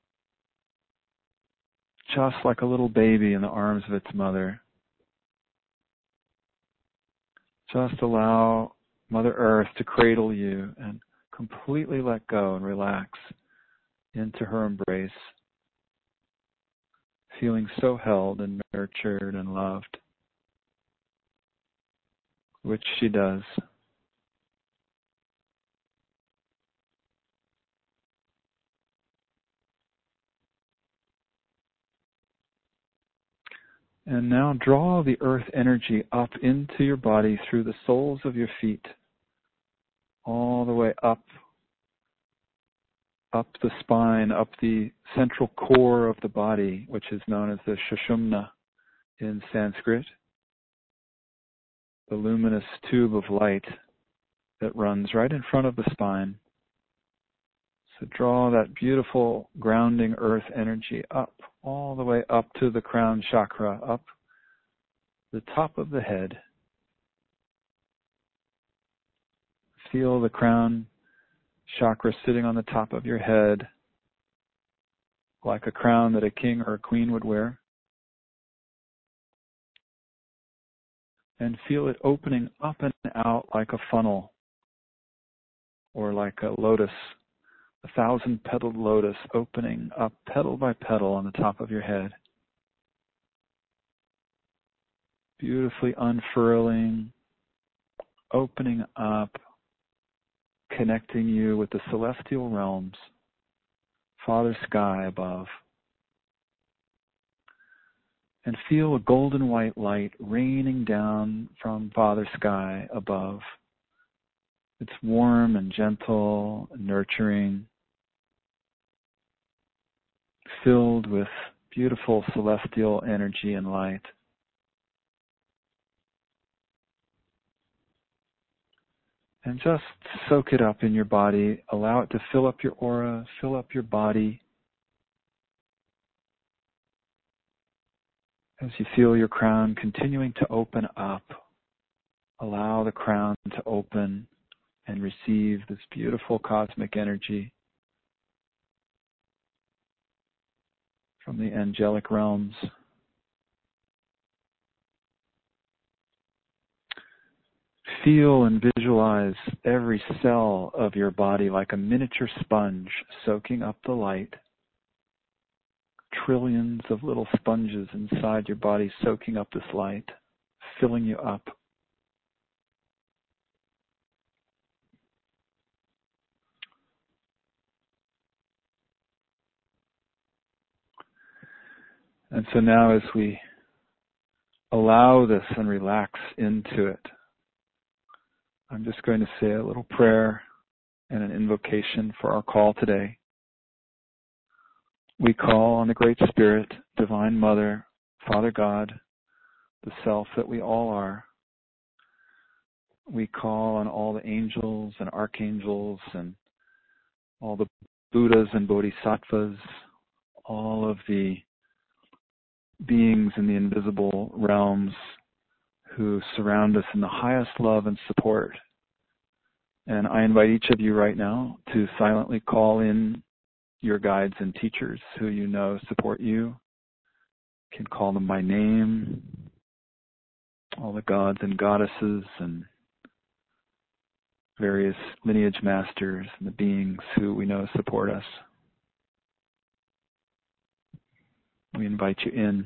just like a little baby in the arms of its mother. Just allow Mother Earth to cradle you and completely let go and relax into her embrace, feeling so held and nurtured and loved, which she does. And now draw the earth energy up into your body through the soles of your feet, all the way up the spine, up the central core of the body, which is known as the Sushumna in Sanskrit, the luminous tube of light that runs right in front of the spine. So draw that beautiful grounding earth energy up, all the way up to the crown chakra, up the top of the head. Feel the crown chakra sitting on the top of your head, like a crown that a king or a queen would wear. And feel it opening up and out like a funnel, or like a lotus, a 1,000-petaled lotus opening up petal by petal on the top of your head. Beautifully unfurling, opening up, connecting you with the celestial realms, Father Sky above. And feel a golden white light raining down from Father Sky above. It's warm and gentle and nurturing, filled with beautiful celestial energy and light. And just soak it up in your body. Allow it to fill up your aura, fill up your body. As you feel your crown continuing to open up, allow the crown to open and receive this beautiful cosmic energy from the angelic realms. Feel and visualize every cell of your body like a miniature sponge soaking up the light. Trillions of little sponges inside your body soaking up this light, filling you up. And so now as we allow this and relax into it, I'm just going to say a little prayer and an invocation for our call today. We call on the Great Spirit, Divine Mother, Father God, the self that we all are. We call on all the angels and archangels and all the Buddhas and Bodhisattvas, all of the beings in the invisible realms who surround us in the highest love and support. And I invite each of you right now to silently call in your guides and teachers who you know support you. You can call them by name, all the gods and goddesses and various lineage masters and the beings who we know support us. We invite you in.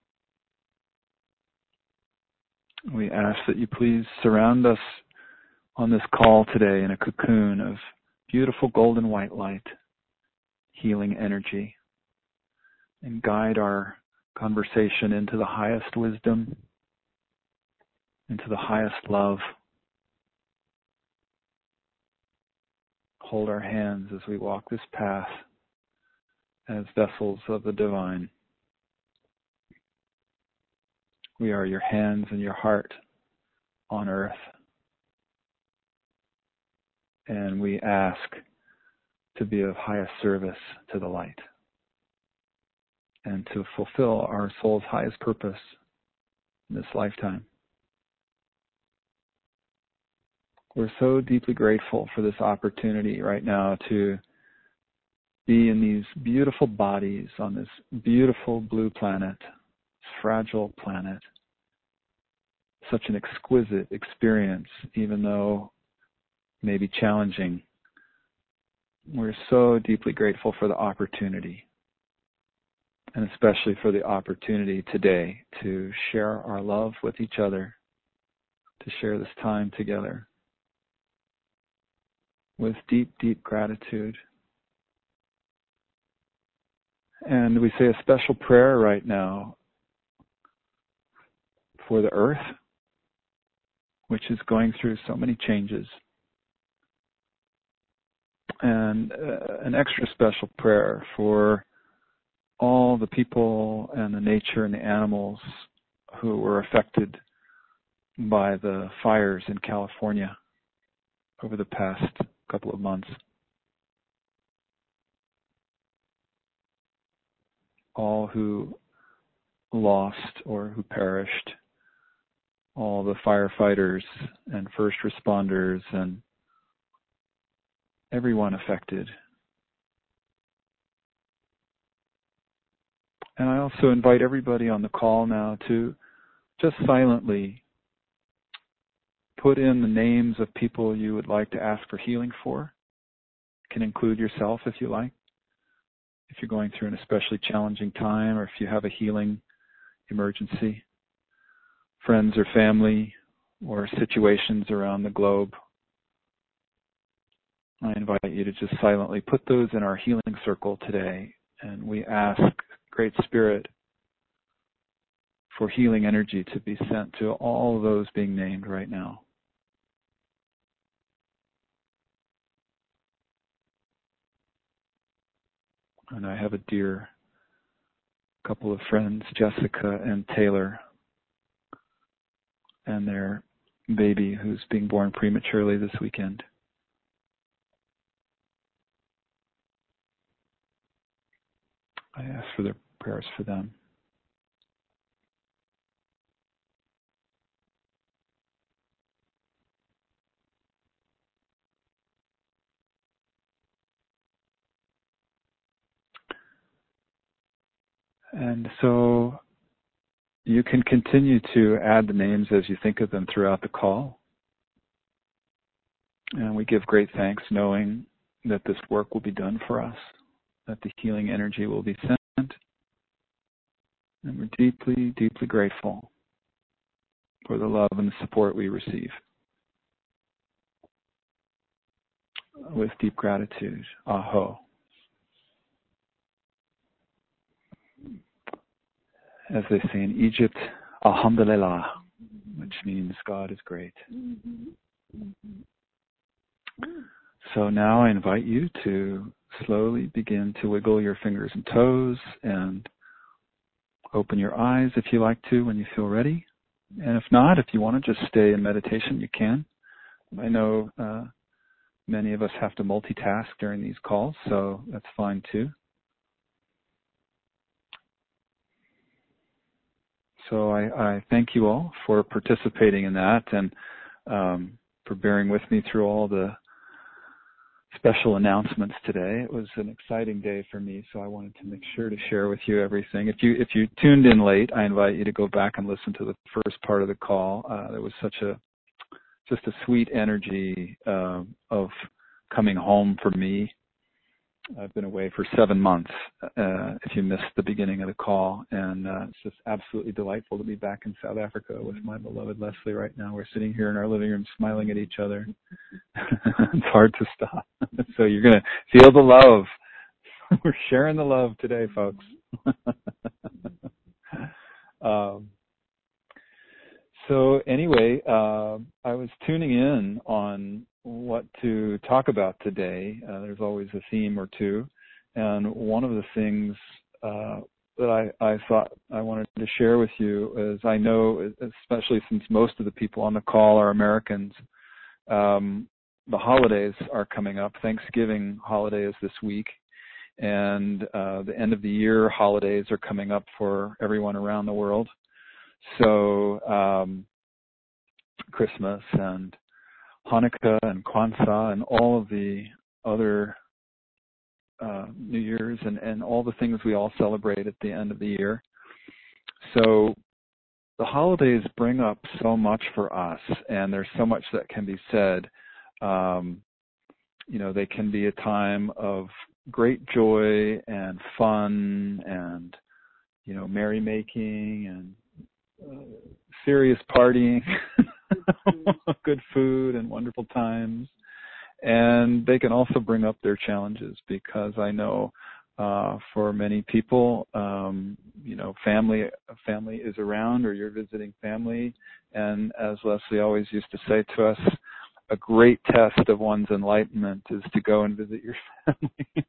We ask that you please surround us on this call today in a cocoon of beautiful golden white light, healing energy, and guide our conversation into the highest wisdom, into the highest love. Hold our hands as we walk this path as vessels of the divine. We are your hands and your heart on earth. And we ask to be of highest service to the light and to fulfill our soul's highest purpose in this lifetime. We're so deeply grateful for this opportunity right now to be in these beautiful bodies on this beautiful blue planet, this fragile planet. Such an exquisite experience, even though it may be challenging. We're so deeply grateful for the opportunity, and especially for the opportunity today to share our love with each other, to share this time together with deep, deep gratitude. And we say a special prayer right now for the earth, which is going through so many changes. And an extra special prayer for all the people and the nature and the animals who were affected by the fires in California over the past couple of months. All who lost or who perished, all the firefighters and first responders and everyone affected. And I also invite everybody on the call now to just silently put in the names of people you would like to ask for healing for. You can include yourself if you like. If you're going through an especially challenging time or if you have a healing emergency, friends or family or situations around the globe, I invite you to just silently put those in our healing circle today. And we ask Great Spirit for healing energy to be sent to all those being named right now. And I have a dear couple of friends, Jessica and Taylor, and they're baby who's being born prematurely this weekend. I ask for their prayers for them. And so you can continue to add the names as you think of them throughout the call. And we give great thanks knowing that this work will be done for us, that the healing energy will be sent. And we're deeply, deeply grateful for the love and the support we receive. With deep gratitude, Aho. As they say in Egypt, Alhamdulillah, which means God is great. So now I invite you to slowly begin to wiggle your fingers and toes and open your eyes if you like to when you feel ready. And if not, if you want to just stay in meditation, you can. I know many of us have to multitask during these calls, so that's fine too. So I thank you all for participating in that and for bearing with me through all the special announcements today. It was an exciting day for me, so I wanted to make sure to share with you everything. If you tuned in late, I invite you to go back and listen to the first part of the call. There was just a sweet energy of coming home for me. I've been away for 7 months, if you missed the beginning of the call, and it's just absolutely delightful to be back in South Africa with my beloved Leslie right now. We're sitting here in our living room smiling at each other. It's hard to stop. So you're going to feel the love. We're sharing the love today, folks. So anyway, I was tuning in on what to talk about today. There's always a theme or two. And one of the things that I thought I wanted to share with you is I know, especially since most of the people on the call are Americans, the holidays are coming up. Thanksgiving holiday is this week. And the end of the year holidays are coming up for everyone around the world. So Christmas and Hanukkah and Kwanzaa and all of the other New Year's and all the things we all celebrate at the end of the year. So the holidays bring up so much for us, and there's so much that can be said. They can be a time of great joy and fun and, merrymaking and serious partying, good food and wonderful times. And they can also bring up their challenges because I know for many people, family is around or you're visiting family. And as Leslie always used to say to us, a great test of one's enlightenment is to go and visit your family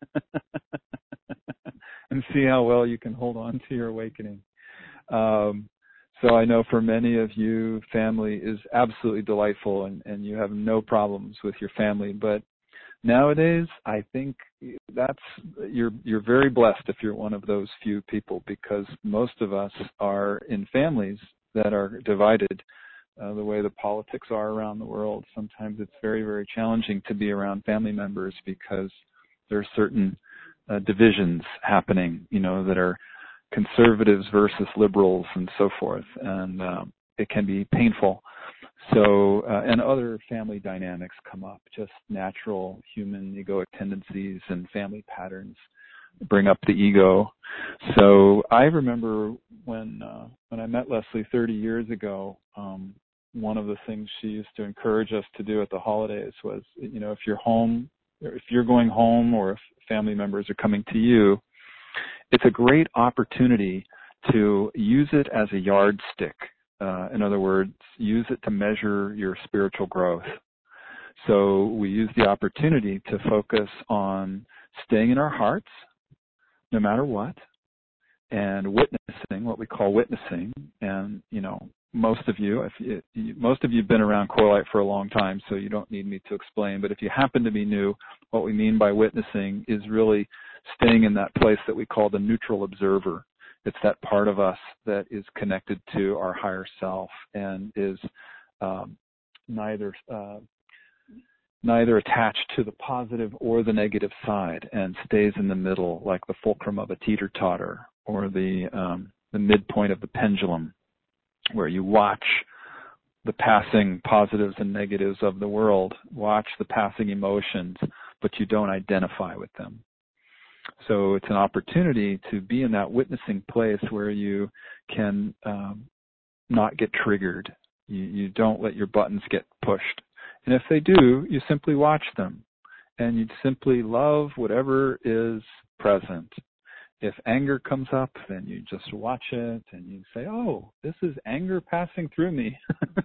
and see how well you can hold on to your awakening. So I know for many of you, family is absolutely delightful and you have no problems with your family. But nowadays, I think you're very blessed if you're one of those few people, because most of us are in families that are divided. The way the politics are around the world, sometimes it's very, very challenging to be around family members because there are certain divisions happening, that are conservatives versus liberals and so forth, and it can be painful. So, and other family dynamics come up, just natural human egoic tendencies and family patterns bring up the ego. So I remember when I met Leslie 30 years ago, one of the things she used to encourage us to do at the holidays was, if you're home, or if you're going home or if family members are coming to you, it's a great opportunity to use it as a yardstick. In other words, use it to measure your spiritual growth. So we use the opportunity to focus on staying in our hearts, no matter what, and witnessing, what we call witnessing. And, most of you have been around Core Light for a long time, so you don't need me to explain. But if you happen to be new, what we mean by witnessing is really staying in that place that we call the neutral observer. It's that part of us that is connected to our higher self and is neither attached to the positive or the negative side, and stays in the middle, like the fulcrum of a teeter-totter, or the midpoint of the pendulum, where you watch the passing positives and negatives of the world, watch the passing emotions, but you don't identify with them. So it's an opportunity to be in that witnessing place where you can not get triggered. You don't let your buttons get pushed. And if they do, you simply watch them, and you simply love whatever is present. If anger comes up, then you just watch it and you say, oh, this is anger passing through me.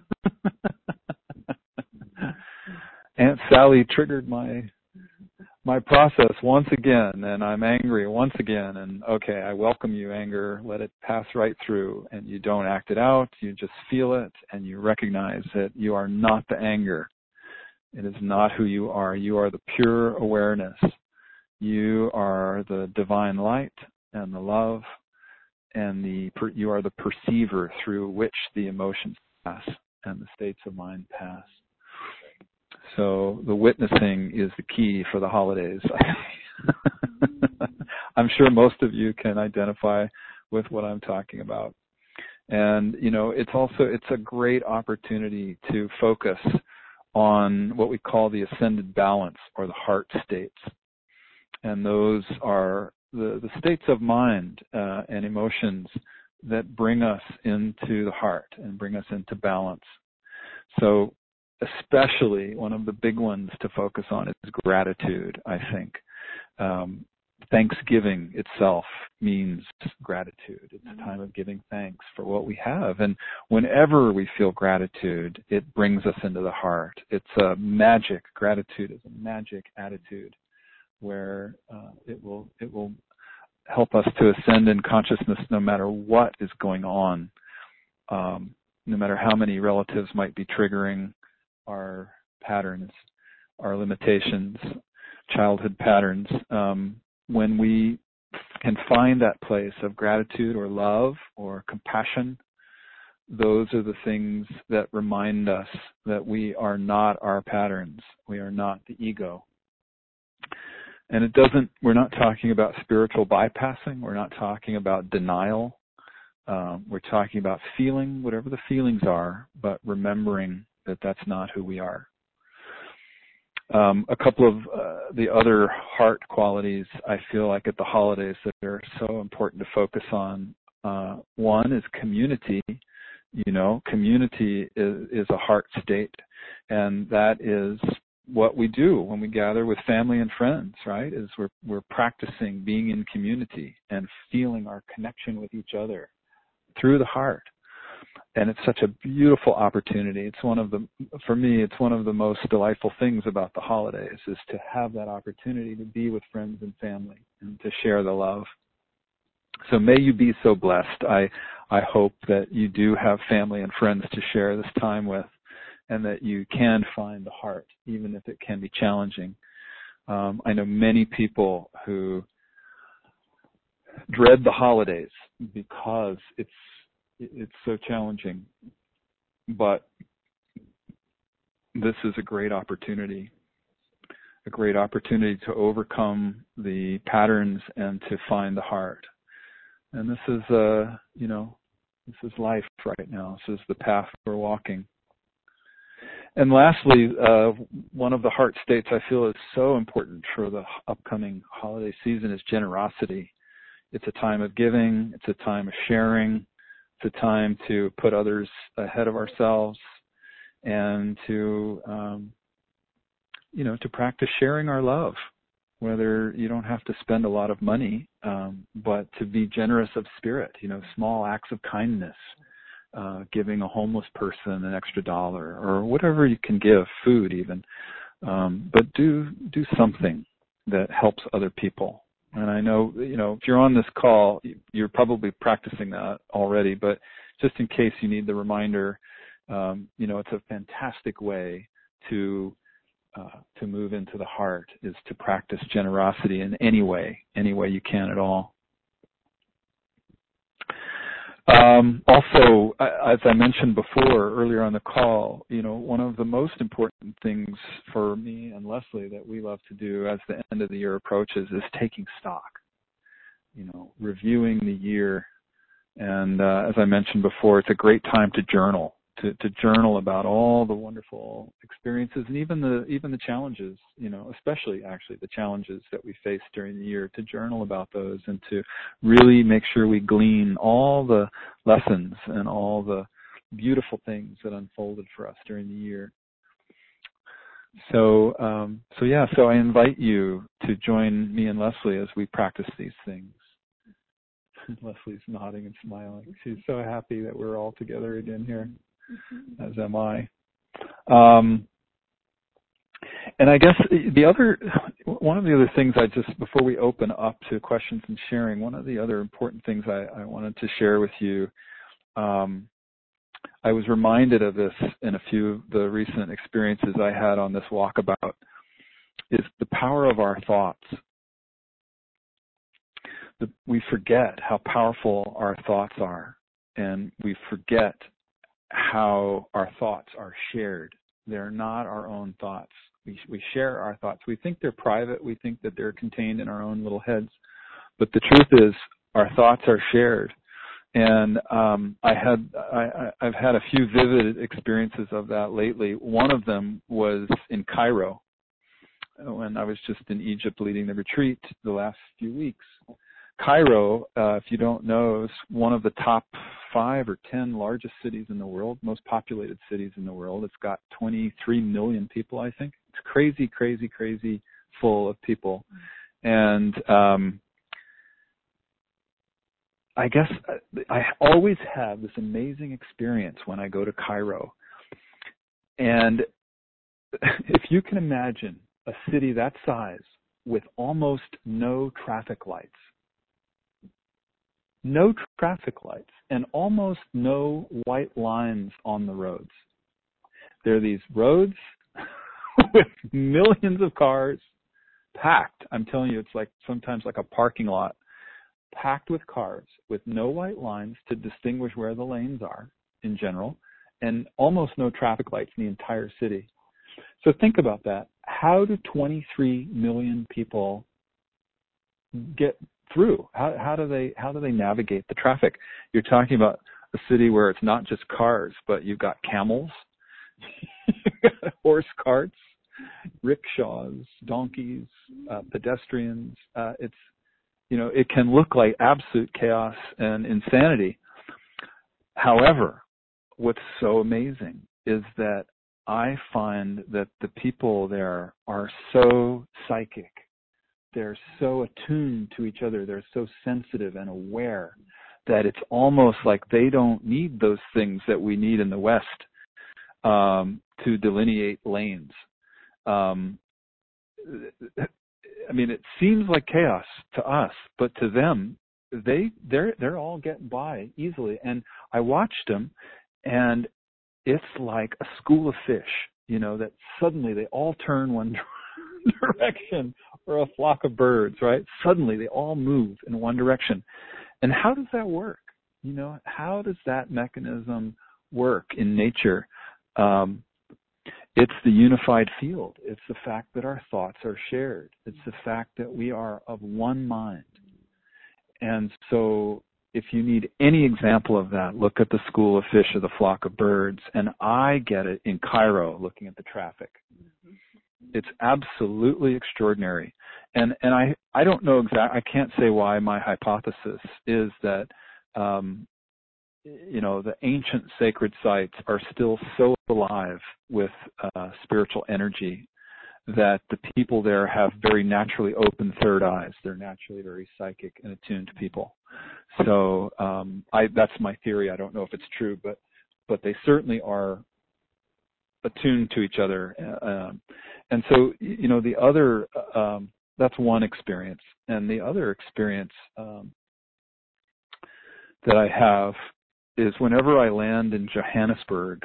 Aunt Sally triggered my process once again, and I'm angry once again. And okay, I welcome you, anger. Let it pass right through, and you don't act it out. You just feel it, and you recognize that you are not the anger. It is not who you are. You are the pure awareness. You are the divine light and the love, and you are the perceiver through which the emotions pass and the states of mind pass. So the witnessing is the key for the holidays. I'm sure most of you can identify with what I'm talking about. And, it's a great opportunity to focus on what we call the ascended balance, or the heart states. And those are the states of mind and emotions that bring us into the heart and bring us into balance. So especially one of the big ones to focus on is gratitude, I think. Thanksgiving itself means gratitude. It's a time of giving thanks for what we have. And whenever we feel gratitude, it brings us into the heart. It's a magic. Gratitude is a magic attitude where it will help us to ascend in consciousness no matter what is going on, no matter how many relatives might be triggering our patterns, our limitations, childhood patterns. When we can find that place of gratitude or love or compassion, those are the things that remind us that we are not our patterns. We are not the ego. And we're not talking about spiritual bypassing. We're not talking about denial. We're talking about feeling whatever the feelings are, but remembering that that's not who we are. A couple of the other heart qualities I feel like at the holidays that are so important to focus on. One is community. Community is a heart state, and that is what we do when we gather with family and friends, right? Is we're practicing being in community and feeling our connection with each other through the heart. And it's such a beautiful opportunity. For me, it's one of the most delightful things about the holidays, is to have that opportunity to be with friends and family and to share the love. So may you be so blessed. I hope that you do have family and friends to share this time with, and that you can find the heart, even if it can be challenging. I know many people who dread the holidays because it's so challenging, but this is a great opportunity to overcome the patterns and to find the heart. And this is, this is life right now. This is the path we're walking. And lastly, one of the heart states I feel is so important for the upcoming holiday season is generosity. It's a time of giving. It's a time of sharing. It's a time to put others ahead of ourselves, and to, to practice sharing our love, whether you don't have to spend a lot of money, but to be generous of spirit, small acts of kindness, giving a homeless person an extra $1 or whatever you can give, food even, but do something that helps other people. And I know, if you're on this call, you're probably practicing that already, but just in case you need the reminder, it's a fantastic way to move into the heart, is to practice generosity in any way you can at all. Also, as I mentioned before earlier on the call, one of the most important things for me and Leslie that we love to do as the end of the year approaches is taking stock, reviewing the year. And as I mentioned before, it's a great time to journal, to journal about all the wonderful experiences and even the challenges, especially actually the challenges that we faced during the year, to journal about those and to really make sure we glean all the lessons and all the beautiful things that unfolded for us during the year. So I invite you to join me and Leslie as we practice these things. Leslie's nodding and smiling. She's so happy that we're all together again here, as am I. And I guess one of the other things before we open up to questions and sharing, one of the other important things I wanted to share with you, I was reminded of this in a few of the recent experiences I had on this walkabout, is the power of our thoughts. We forget how powerful our thoughts are, and we forget how our thoughts are shared. They're not our own thoughts. We share our thoughts. We think they're private. We think that they're contained in our own little heads. But the truth is, our thoughts are shared. And I've had a few vivid experiences of that lately. One of them was in Cairo, when I was just in Egypt leading the retreat the last few weeks. Cairo, if you don't know, is one of the top 5 or 10 largest cities in the world, most populated cities in the world. It's got 23 million people, I think. It's crazy, crazy, crazy full of people. And I guess I always have this amazing experience when I go to Cairo. And if you can imagine a city that size with almost no traffic lights, and almost no white lines on the roads. There are these roads with millions of cars packed. I'm telling you, it's like sometimes like a parking lot, packed with cars with no white lines to distinguish where the lanes are in general, and almost no traffic lights in the entire city. So think about that. How do 23 million people get through? How do they navigate the traffic? You're talking about a city where it's not just cars, but you've got camels, horse carts, rickshaws, donkeys, pedestrians. It can look like absolute chaos and insanity. However, what's so amazing is that I find that the people there are so psychic. They're so attuned to each other. They're so sensitive and aware that it's almost like they don't need those things that we need in the West to delineate lanes. It seems like chaos to us, but to them, they're all getting by easily. And I watched them, and it's like a school of fish, that suddenly they all turn one direction, or a flock of birds, right? Suddenly they all move in one direction. And how does that work? How does that mechanism work in nature? It's the unified field. It's the fact that our thoughts are shared. It's the fact that we are of one mind. And so if you need any example of that, look at the school of fish or the flock of birds. And I get it in Cairo, looking at the traffic. It's absolutely extraordinary. And I don't know I can't say why. My hypothesis is that, the ancient sacred sites are still so alive with spiritual energy that the people there have very naturally open third eyes. They're naturally very psychic and attuned to people. So that's my theory. I don't know if it's true, but they certainly are attuned to each other. And so, the other that's one experience. And the other experience that I have is whenever I land in Johannesburg.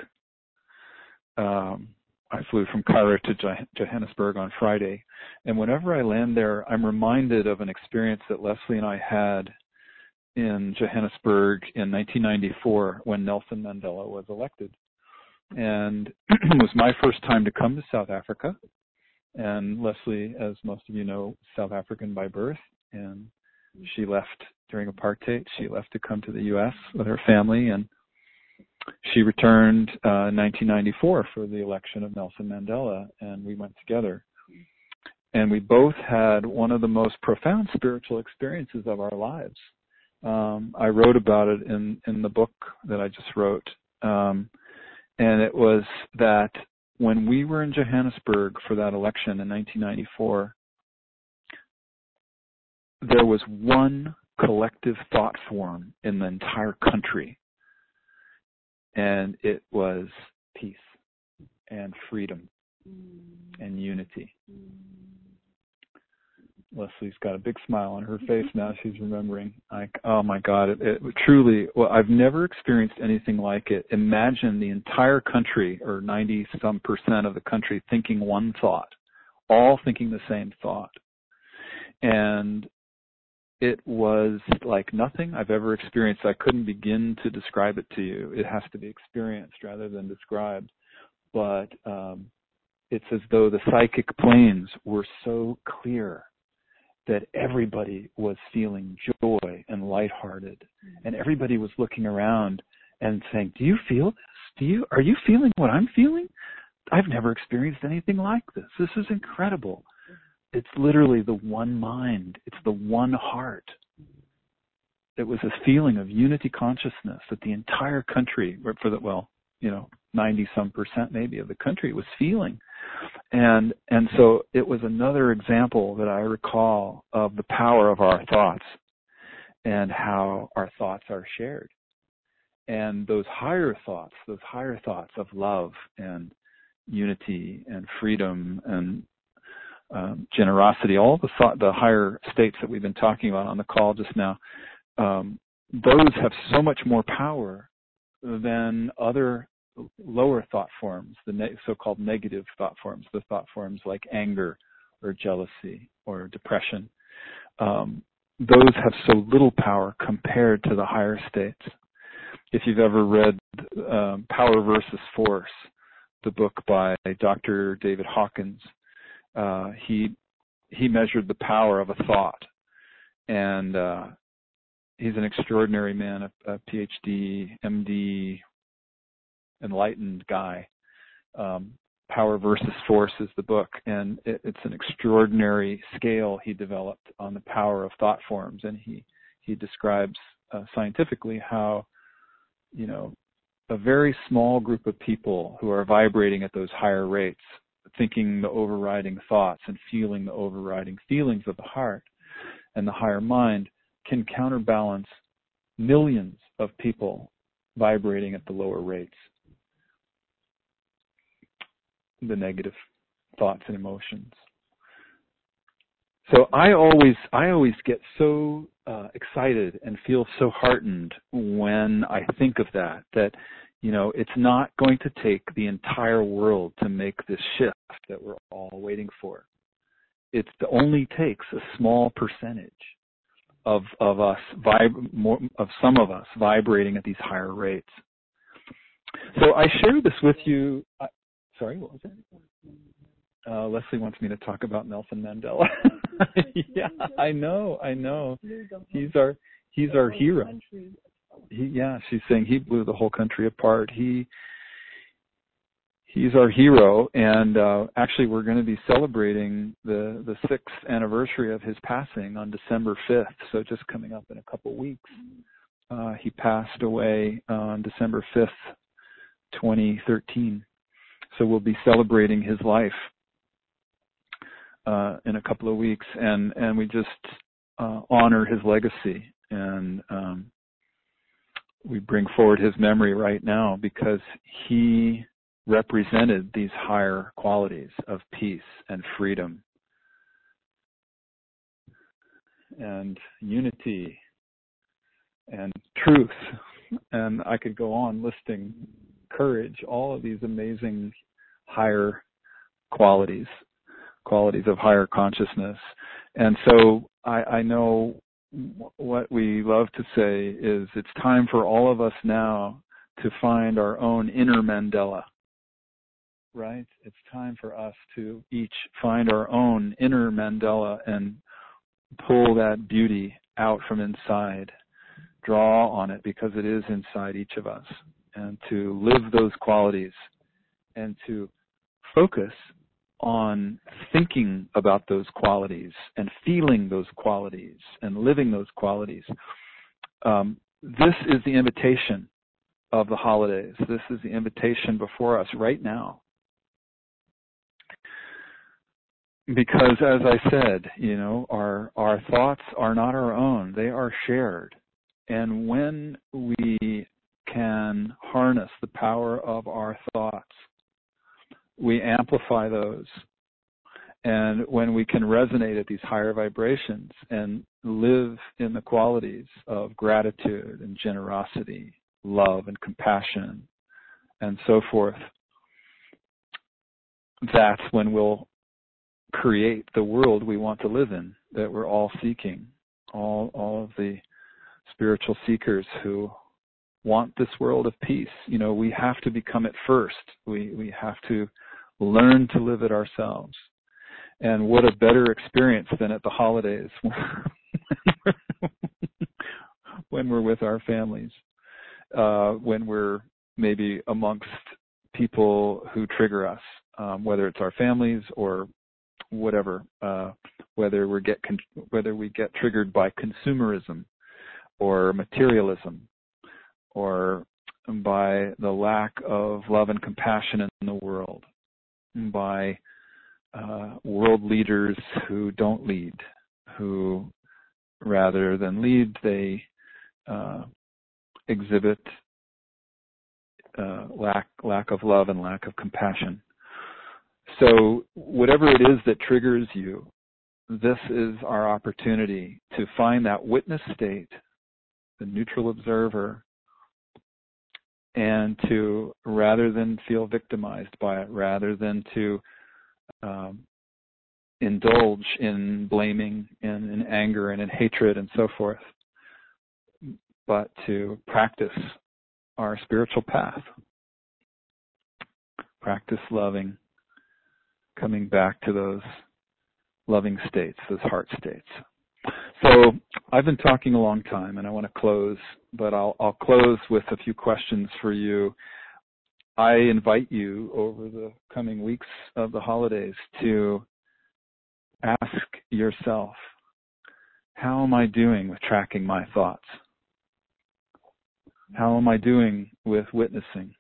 I flew from Cairo to Johannesburg on Friday, and whenever I land there, I'm reminded of an experience that Leslie and I had in Johannesburg in 1994 when Nelson Mandela was elected. And it was my first time to come to South Africa. And Leslie, as most of you know, South African by birth, and she left during apartheid. She left to come to the U.S. with her family, and she returned in 1994 for the election of Nelson Mandela, and we went together. And we both had one of the most profound spiritual experiences of our lives. I wrote about it in the book that I just wrote. And it was that when we were in Johannesburg for that election in 1994, there was one collective thought form in the entire country. And it was peace and freedom and unity. Leslie's got a big smile on her face now. She's remembering. Oh my God, it truly, well, I've never experienced anything like it. Imagine the entire country, or 90-some% of the country, thinking one thought, all thinking the same thought. And it was like nothing I've ever experienced. I couldn't begin to describe it to you. It has to be experienced rather than described. But it's as though the psychic planes were so clear that everybody was feeling joy and lighthearted. And everybody was looking around and saying, do you feel this? Are you feeling what I'm feeling? I've never experienced anything like this. This is incredible. It's literally the one mind. It's the one heart. It was a feeling of unity consciousness that the entire country, 90-some% maybe of the country was feeling. And so it was another example that I recall of the power of our thoughts and how our thoughts are shared. And those higher thoughts of love and unity and freedom and generosity, all the higher states that we've been talking about on the call just now, those have so much more power than other lower thought forms, the so-called negative thought forms, the thought forms like anger or jealousy or depression. Those have so little power compared to the higher states. If you've ever read Power versus Force, the book by Dr. David Hawkins, he measured the power of a thought, and he's an extraordinary man, a PhD, MD, enlightened guy. Power versus Force is the book, and it's an extraordinary scale he developed on the power of thought forms, and he describes scientifically how, a very small group of people who are vibrating at those higher rates, thinking the overriding thoughts and feeling the overriding feelings of the heart and the higher mind, can counterbalance millions of people vibrating at the lower rates, the negative thoughts and emotions. So I always get so excited and feel so heartened when I think of that it's not going to take the entire world to make this shift that we're all waiting for. It only takes a small percentage of us, of some of us vibrating at these higher rates. So I share this with you. Sorry, what was it? Leslie wants me to talk about Nelson Mandela. Yeah, I know. He's our hero. She's saying he blew the whole country apart. He's our hero, and actually we're going to be celebrating the 6th anniversary of his passing on December 5th, so just coming up in a couple weeks. He passed away on December 5th, 2013. So we'll be celebrating his life in a couple of weeks, and we just honor his legacy, and we bring forward his memory right now because he represented these higher qualities of peace and freedom and unity and truth. And I could go on listing courage, all of these amazing higher qualities of higher consciousness. And so I know what we love to say is it's time for all of us now to find our own inner Mandela, right? It's time for us to each find our own inner Mandela and pull that beauty out from inside, draw on it because it is inside each of us, and to live those qualities and to focus on thinking about those qualities and feeling those qualities and living those qualities. This is the invitation of the holidays. This is the invitation before us right now. Because as I said, our thoughts are not our own. They are shared. And when we can harness the power of our thoughts, we amplify those. And when we can resonate at these higher vibrations and live in the qualities of gratitude and generosity, love and compassion, and so forth, that's when we'll create the world we want to live in, that we're all seeking. All of the spiritual seekers who want this world of peace. We have to become it first. We have to learn to live it ourselves. And what a better experience than at the holidays when we're with our families, when we're maybe amongst people who trigger us, whether it's our families or whatever, whether we get triggered by consumerism or materialism or by the lack of love and compassion in the world, by world leaders who don't lead, who rather than lead, they exhibit lack of love and lack of compassion. So whatever it is that triggers you, this is our opportunity to find that witness state, the neutral observer, and to, rather than feel victimized by it, rather than to indulge in blaming and in anger and in hatred and so forth, but to practice our spiritual path. Practice loving, coming back to those loving states, those heart states. So I've been talking a long time and I want to close, but I'll close with a few questions for you. I invite you over the coming weeks of the holidays to ask yourself, how am I doing with tracking my thoughts? How am I doing with witnessing?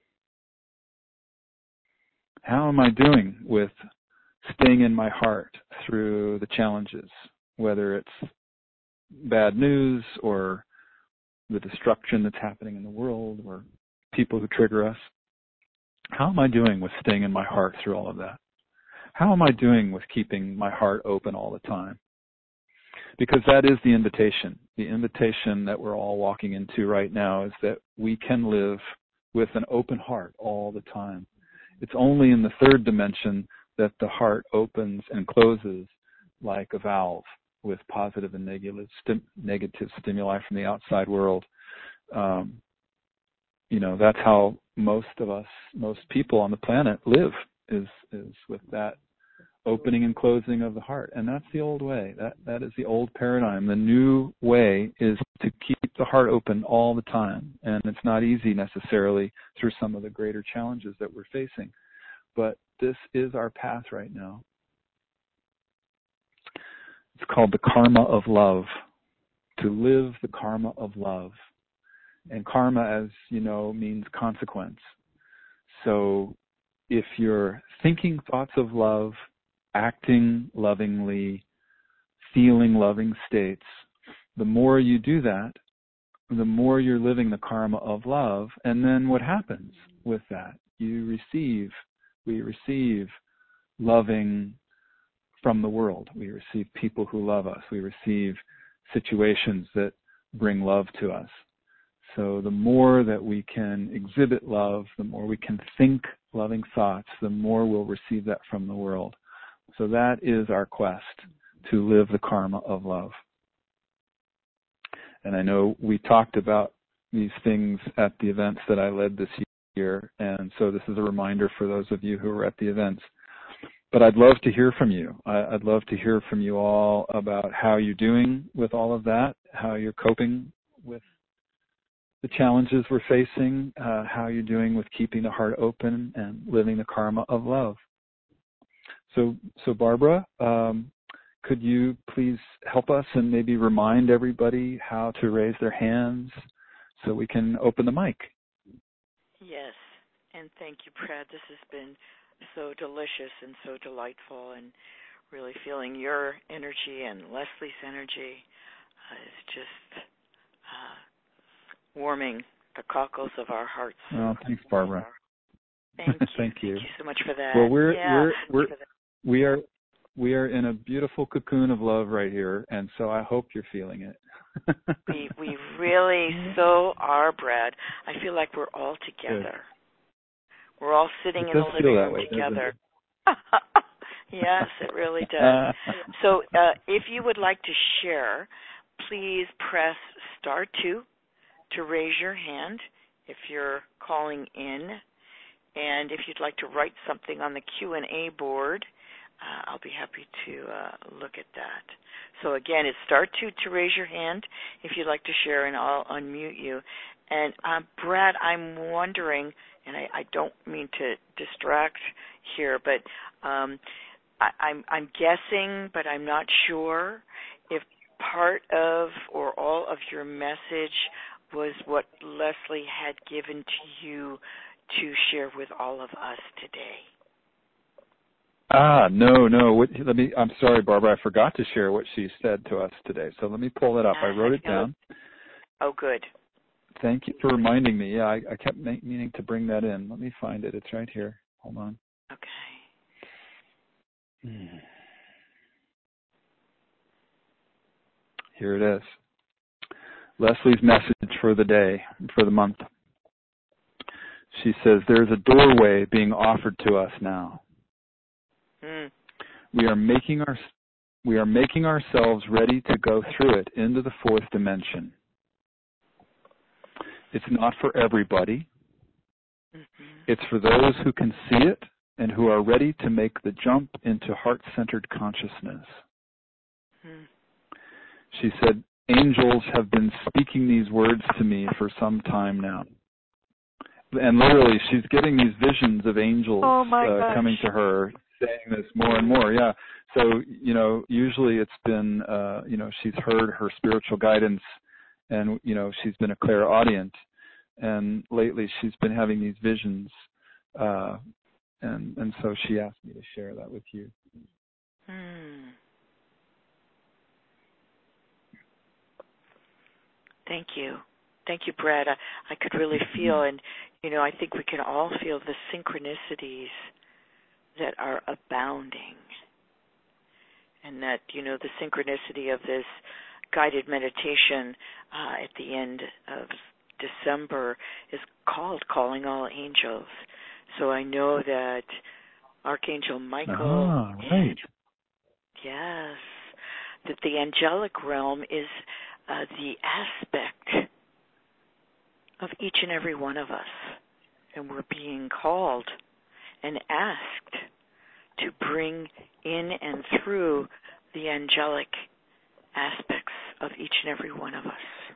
How am I doing with staying in my heart through the challenges, whether it's bad news or the destruction that's happening in the world or people who trigger us? How am I doing with staying in my heart through all of that? How am I doing with keeping my heart open all the time? Because that is the invitation. The invitation that we're all walking into right now is that we can live with an open heart all the time. It's only in the third dimension that the heart opens and closes like a valve with positive and negative stimuli from the outside world. That's how most people on the planet live, is with that opening and closing of the heart. And that's the old way. That is the old paradigm. The new way is to keep the heart open all the time. And it's not easy necessarily through some of the greater challenges that we're facing. But this is our path right now. It's called the karma of love, to live the karma of love. And karma, as you know, means consequence. So if you're thinking thoughts of love, acting lovingly, feeling loving states, the more you do that, the more you're living the karma of love. And then what happens with that? We receive loving from the world. We receive people who love us. We receive situations that bring love to us. So the more that we can exhibit love, the more we can think loving thoughts, the more we'll receive that from the world. So that is our quest, to live the karma of love. And I know we talked about these things at the events that I led this year, and so this is a reminder for those of you who are at the events. But I'd love to hear from you. I'd love to hear from you all about how you're doing with all of that, how you're coping with the challenges we're facing, how you're doing with keeping the heart open and living the karma of love. So Barbara, could you please help us and maybe remind everybody how to raise their hands so we can open the mic? Yes, and thank you, Brad. This has been so delicious and so delightful, and really feeling your energy and Leslie's energy is just warming the cockles of our hearts. Oh, thanks, Barbara. Thank you. Thank you. Thank you so much for that. Well, we are in a beautiful cocoon of love right here, and so I hope you're feeling it. we really so are, Brad. I feel like we're all together. Good. We're all sitting in the living room together. Yes, it really does. So if you would like to share, please press star 2 to raise your hand if you're calling in. And if you'd like to write something on the Q&A board, I'll be happy to look at that. So again, it's star 2 to raise your hand if you'd like to share, and I'll unmute you. And Brad, I'm wondering, and I don't mean to distract here, but I'm guessing, but I'm not sure, if part of or all of your message was what Leslie had given to you to share with all of us today. No. I'm sorry, Barbara. I forgot to share what she said to us today. So let me pull it up. I wrote it down. Oh, good. Thank you for reminding me. Yeah, I kept meaning to bring that in. Let me find it. It's right here. Hold on. Okay. Here it is. Leslie's message for the day, for the month. She says, there's a doorway being offered to us now. We are making ourselves ready to go through it into the fourth dimension. It's not for everybody. It's for those who can see it and who are ready to make the jump into heart-centered consciousness. She said, angels have been speaking these words to me for some time now. And literally, she's getting these visions of angels coming to her, saying this more and more. Yeah. So, usually it's been, she's heard her spiritual guidance, and, she's been a clairaudient. And lately she's been having these visions. And so she asked me to share that with you. Thank you. Thank you, Brad. I could really feel, and, I think we can all feel the synchronicities that are abounding. And that, the synchronicity of this guided meditation at the end of December is called Calling All Angels. So I know that Archangel Michael, yes, that the angelic realm is the aspect of each and every one of us. And we're being called and asked to bring in and through the angelic aspects of each and every one of us.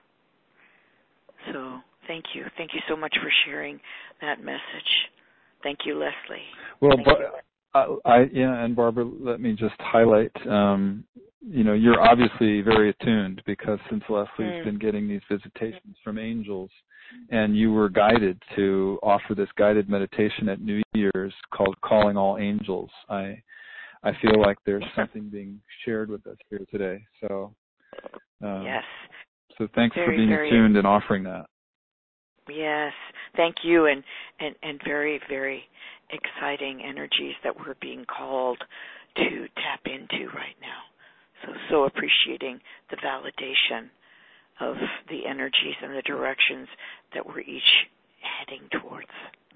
So thank you. Thank you so much for sharing that message. Thank you, Leslie. Well, and Barbara, let me just highlight, you're obviously very attuned, because since Leslie's been getting these visitations from angels, and you were guided to offer this guided meditation at New Year's called Calling All Angels, I feel like there's something being shared with us here today. So, yes. So thanks for being attuned and offering that. Yes, thank you, and very, very exciting energies that we're being called to tap into right now. So so appreciating the validation of the energies and the directions that we're each heading towards.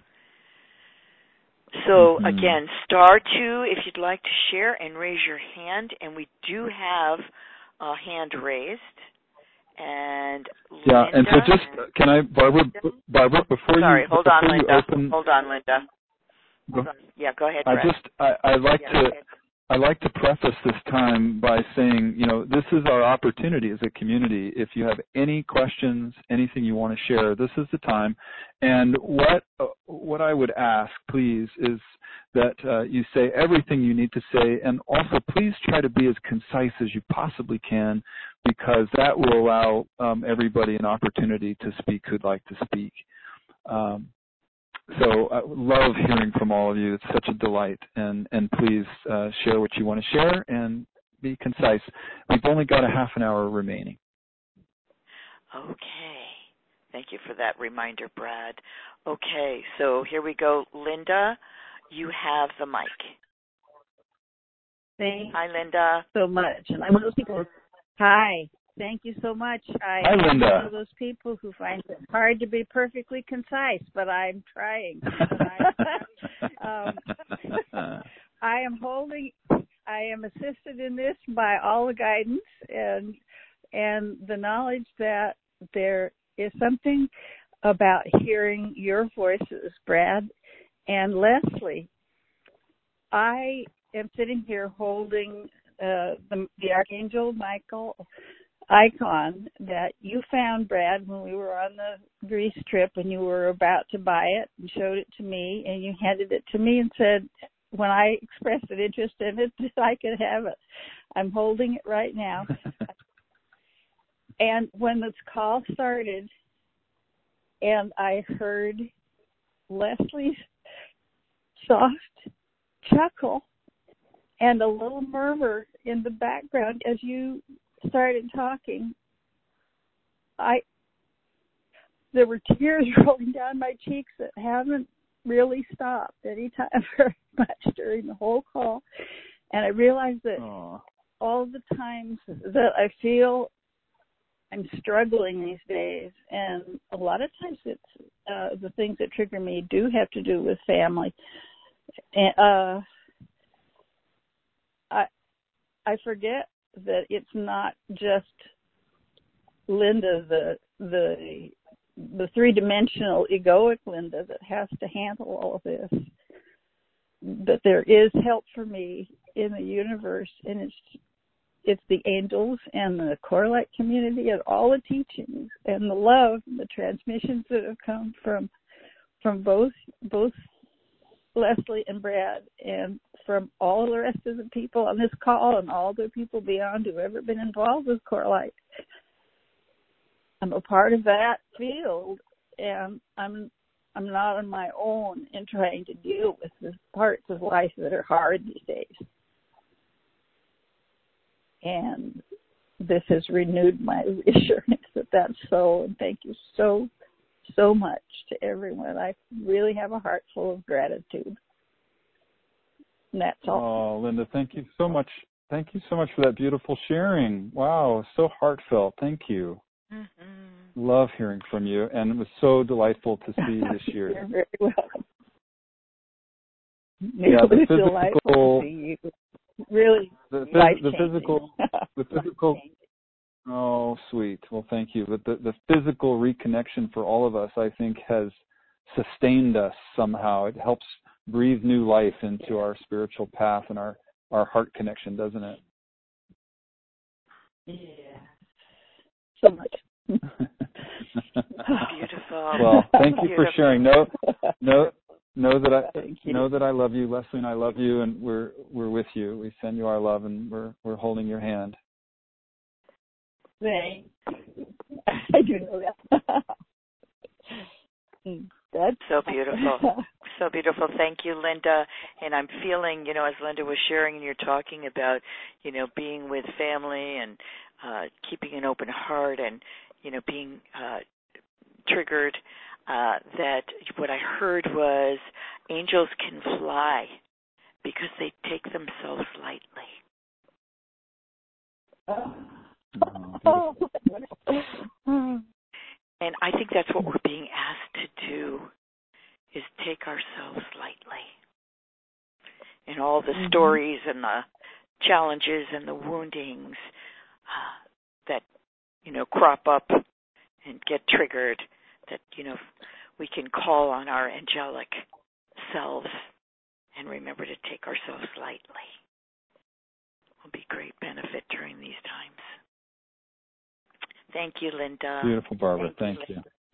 So again, *2 if you'd like to share and raise your hand, and we do have a hand raised. And yeah, Linda, and so just can I, Barbara, before sorry, you hold on, before Linda. you open, hold on, Linda. Hold on. Yeah, go ahead, Brett. I like to preface this time by saying, this is our opportunity as a community. If you have any questions, anything you want to share, this is the time. And what I would ask, please, is that you say everything you need to say, and also please try to be as concise as you possibly can, because that will allow everybody an opportunity to speak who'd like to speak. So I love hearing from all of you. It's such a delight. And please share what you want to share and be concise. We've only got a half an hour remaining. Okay. Thank you for that reminder, Brad. Okay, so here we go. Linda, you have the mic. Hi, Linda. So much. And I'm one of those people. Hi. Thank you so much. Hi, Linda. I'm one of those people who find it hard to be perfectly concise, but I'm trying. I am assisted in this by all the guidance and the knowledge that there is something about hearing your voices, Brad and Leslie. I am sitting here holding the Archangel Michael icon that you found, Brad, when we were on the Greece trip, and you were about to buy it and showed it to me, and you handed it to me and said, when I expressed an interest in it, that I could have it. I'm holding it right now. And when this call started and I heard Leslie's soft chuckle and a little murmur in the background as you started talking, there were tears rolling down my cheeks that haven't really stopped any time very much during the whole call. And I realized that all the times that I feel I'm struggling these days, and a lot of times it's the things that trigger me do have to do with family. And I forget that it's not just Linda, the three-dimensional egoic Linda that has to handle all of this. That there is help for me in the universe, and it's the angels and the Corelight community and all the teachings and the love and the transmissions that have come from both Leslie and Brad, and from all the rest of the people on this call and all the people beyond who've ever been involved with Corelight. I'm a part of that field, and I'm not on my own in trying to deal with the parts of life that are hard these days. And this has renewed my reassurance that that's so, and thank you so much to everyone. I really have a heart full of gratitude. And that's all. Oh, Linda, thank you so much. Thank you so much for that beautiful sharing. Wow, so heartfelt. Thank you. Mm-hmm. Love hearing from you, and it was so delightful to see you this year. You're very welcome. Yeah, the physical, to see you. Really, the physical. Oh, sweet. Well, thank you. But the physical reconnection for all of us, I think, has sustained us somehow. It helps breathe new life into our spiritual path and our heart connection, doesn't it? Yeah. So much. Beautiful. Well, thank you for sharing. Know that I love you, Leslie, and I love you, and we're with you. We send you our love, and we're holding your hand. Thanks. I do know that. That's so beautiful. So beautiful. Thank you, Linda. And I'm feeling, as Linda was sharing and you're talking about, being with family and keeping an open heart and, being triggered, that what I heard was angels can fly because they take themselves lightly. Oh, And I think that's what we're being asked to do, is take ourselves lightly. And all the stories and the challenges and the woundings that, crop up and get triggered, that, we can call on our angelic selves and remember to take ourselves lightly. Will be great benefit during these times. Thank you, Linda. Beautiful, Barbara. Thank you.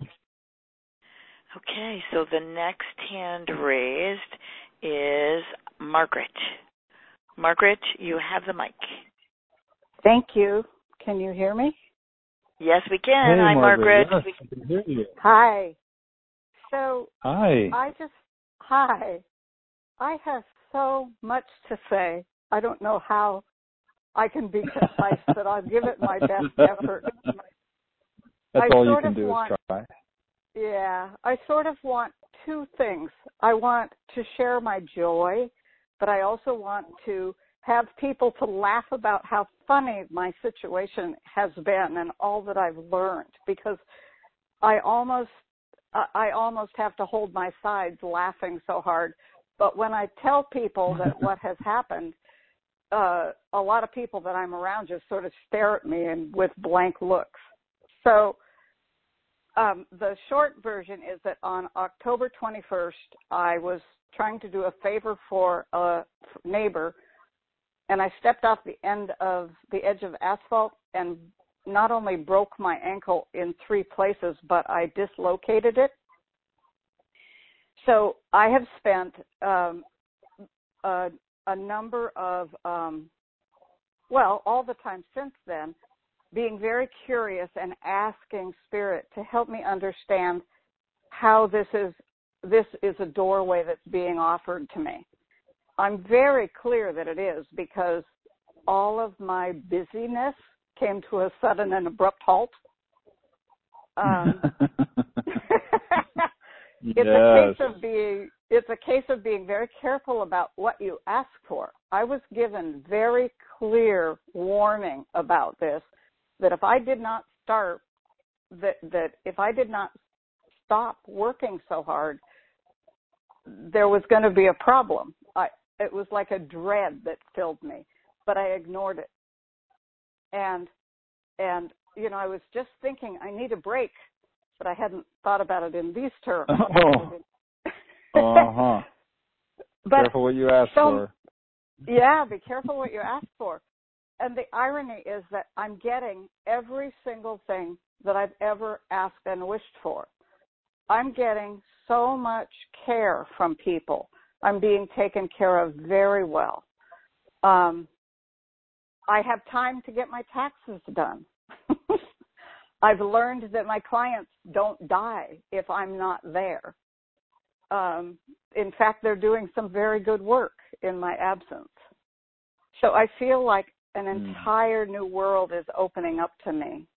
Okay, so the next hand raised is Margaret. Margaret, you have the mic. Thank you. Can you hear me? Yes, we can. Hey, Hi, Margaret. Yes, I can hear you. Hi. So, Hi. Hi. I have so much to say. I don't know how I can be concise, but I'll give it my best effort. That's all you can do is try. Yeah. I sort of want two things. I want to share my joy, but I also want to have people to laugh about how funny my situation has been and all that I've learned, because I almost have to hold my sides laughing so hard. But when I tell people that what has happened, a lot of people that I'm around just sort of stare at me and with blank looks. So the short version is that on October 21st, I was trying to do a favor for a neighbor, and I stepped off the edge of asphalt and not only broke my ankle in 3 places, but I dislocated it. So I have spent a number of, all the time since then, being very curious and asking Spirit to help me understand how this is a doorway that's being offered to me. I'm very clear that it is, because all of my busyness came to a sudden and abrupt halt. It's a case of being very careful about what you ask for. I was given very clear warning about this, that if I did not if I did not stop working so hard, there was going to be a problem. It was like a dread that filled me, but I ignored it. And I was just thinking, I need a break, but I hadn't thought about it in these terms. But careful what you ask for. Yeah, be careful what you ask for. And the irony is that I'm getting every single thing that I've ever asked and wished for. I'm getting so much care from people. I'm being taken care of very well. I have time to get my taxes done. I've learned that my clients don't die if I'm not there. In fact, they're doing some very good work in my absence. So I feel like an entire new world is opening up to me.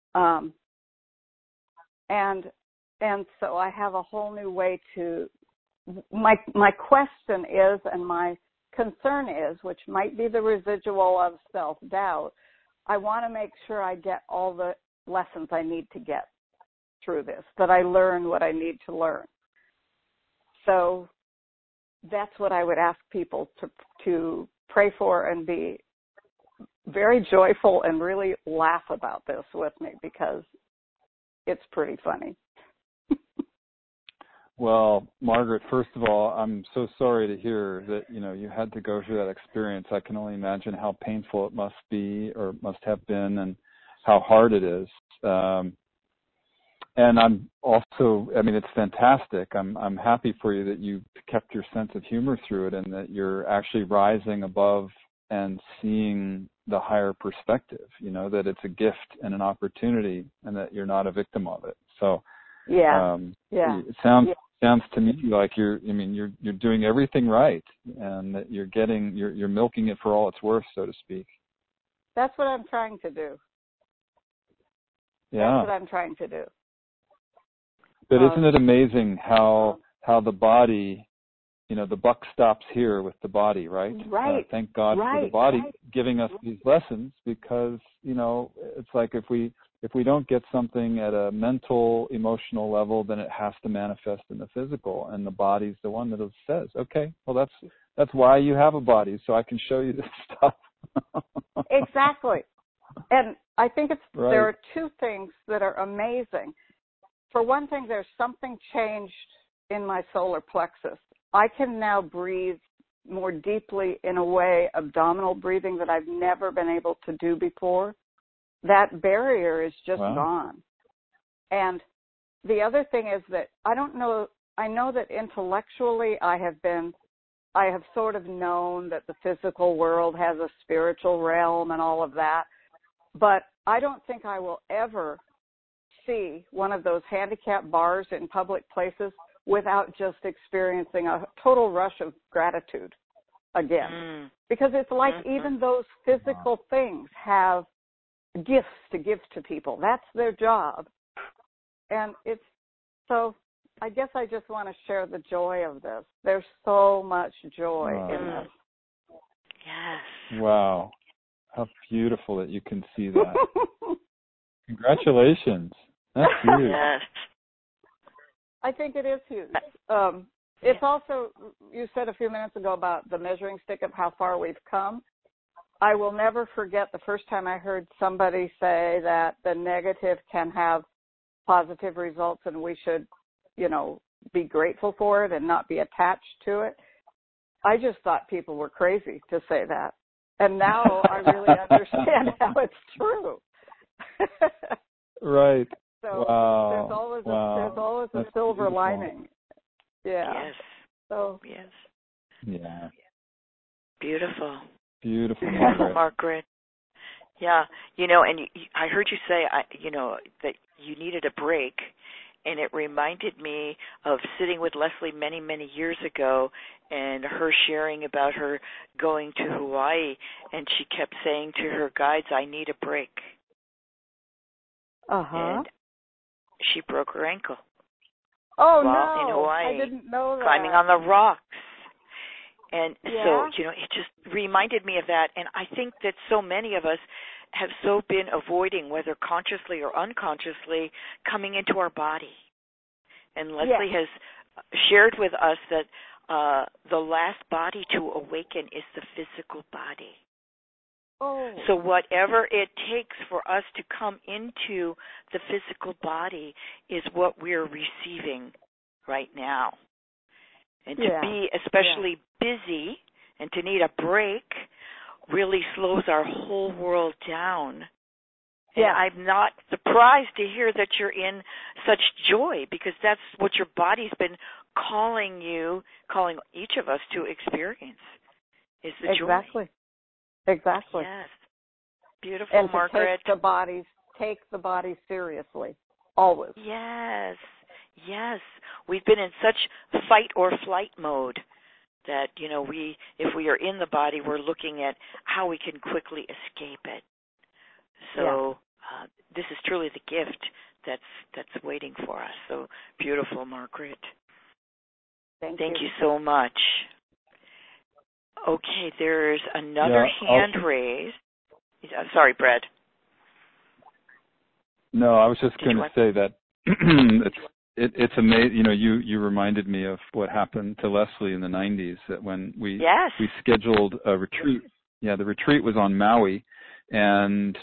And so I have a whole new way to, my question is, and my concern is, which might be the residual of self-doubt, I want to make sure I get all the lessons I need to get through this, that I learn what I need to learn. So that's what I would ask people to pray for and be very joyful and really laugh about this with me, because it's pretty funny. Well, Margaret, first of all, I'm so sorry to hear that, you had to go through that experience. I can only imagine how painful it must be, or must have been, and how hard it is. And I'm also, it's fantastic. I'm happy for you that you kept your sense of humor through it, and that you're actually rising above and seeing the higher perspective, that it's a gift and an opportunity, and that you're not a victim of it. So, it sounds to me like you're doing everything right, and that you're milking it for all it's worth, so to speak. That's what I'm trying to do. Yeah. That's what I'm trying to do. But isn't it amazing how the body, the buck stops here with the body, right? Right. Thank God for the body giving us these lessons, because, it's like if we don't get something at a mental, emotional level, then it has to manifest in the physical, and the body's the one that says, okay, well, that's why you have a body, so I can show you this stuff. Exactly. And I think right. There are two things that are amazing. For one thing, there's something changed in my solar plexus. I can now breathe more deeply in a way, abdominal breathing, that I've never been able to do before. That barrier is just gone. And the other thing is that I know that intellectually I have sort of known that the physical world has a spiritual realm and all of that, but I don't think I will ever see one of those handicap bars in public places without just experiencing a total rush of gratitude again. Because it's like even those physical things have gifts to give to people. That's their job. And so I guess I just want to share the joy of this. There's so much joy in this. Yes. Wow. How beautiful that you can see that. Congratulations. That's huge. Yes. I think it is huge. It's also, you said a few minutes ago about the measuring stick of how far we've come. I will never forget the first time I heard somebody say that the negative can have positive results and we should, be grateful for it and not be attached to it. I just thought people were crazy to say that. And now I really understand how it's true. Right. So wow. there's always a silver lining. Yeah. Yes. So yes. Yeah. Beautiful. Beautiful, Margaret. Yeah, and I heard you say, that you needed a break, and it reminded me of sitting with Leslie many, many years ago, and her sharing about her going to Hawaii, and she kept saying to her guides, "I need a break." And she broke her ankle. Oh, while in Hawaii, I didn't know that. Climbing on the rocks. And so, it just reminded me of that. And I think that so many of us have so been avoiding, whether consciously or unconsciously, coming into our body. And Leslie has shared with us that the last body to awaken is the physical body. Oh. So whatever it takes for us to come into the physical body is what we're receiving right now. And to be especially busy and to need a break really slows our whole world down. And I'm not surprised to hear that you're in such joy, because that's what your body's been calling each of us to experience, is the joy. Exactly. Yes. Beautiful, and Margaret. And take the body seriously, always. Yes. Yes. We've been in such fight or flight mode that, if we are in the body, we're looking at how we can quickly escape it. So this is truly the gift that's waiting for us. So beautiful, Margaret. Thank you so much. Okay, there's another hand raised. Sorry, Brad. No, I was just going to say that it's amazing. You reminded me of what happened to Leslie in the 90s, that when we scheduled a retreat. Yeah, the retreat was on Maui, and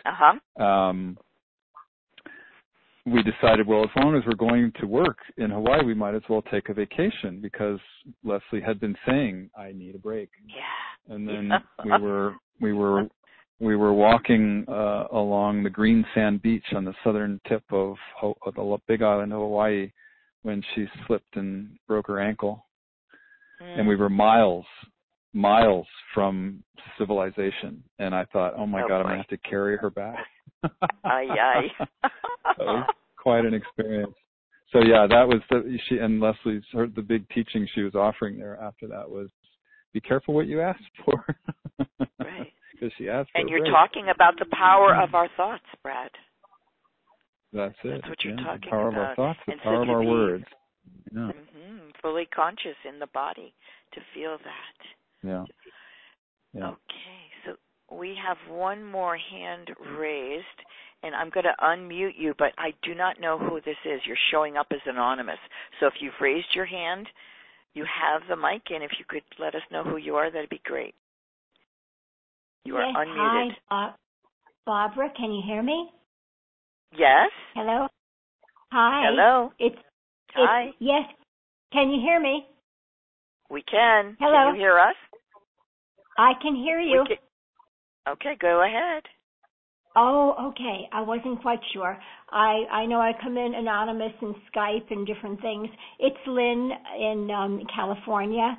we decided, well, as long as we're going to work in Hawaii, we might as well take a vacation, because Leslie had been saying, "I need a break." Yeah. And then we were walking along the green sand beach on the southern tip of the Big Island of Hawaii when she slipped and broke her ankle. And we were miles from civilization. And I thought, oh my God, I'm going to have to carry her back. That was quite an experience. So that was she and Leslie's the big teaching she was offering there after that was, be careful what you ask for. Right. Because she asked for and you're a break. talking about the power of our thoughts, Brad. That's it. That's what you're talking about. The power of our thoughts, the power of our words. Yeah. fully conscious in the body to feel that. Yeah. Okay, so we have one more hand raised, and I'm going to unmute you, but I do not know who this is. You're showing up as anonymous. So if you've raised your hand, you have the mic, and if you could let us know who you are, that'd be great. You are unmuted. Hi, Barbara, can you hear me? Yes. Hello? Hi. Hello. Hi. Yes. Can you hear me? We can. Hello. Can you hear us? I can hear you. Okay, go ahead. Oh, okay. I wasn't quite sure. I know I come in anonymous in Skype and different things. It's Lynn in California.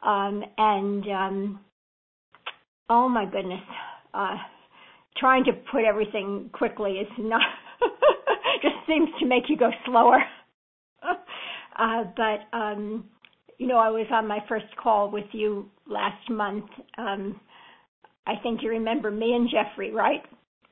Oh my goodness. Trying to put everything quickly is not, just seems to make you go slower. But I was on my first call with you last month. I think you remember me and Jeffrey, right?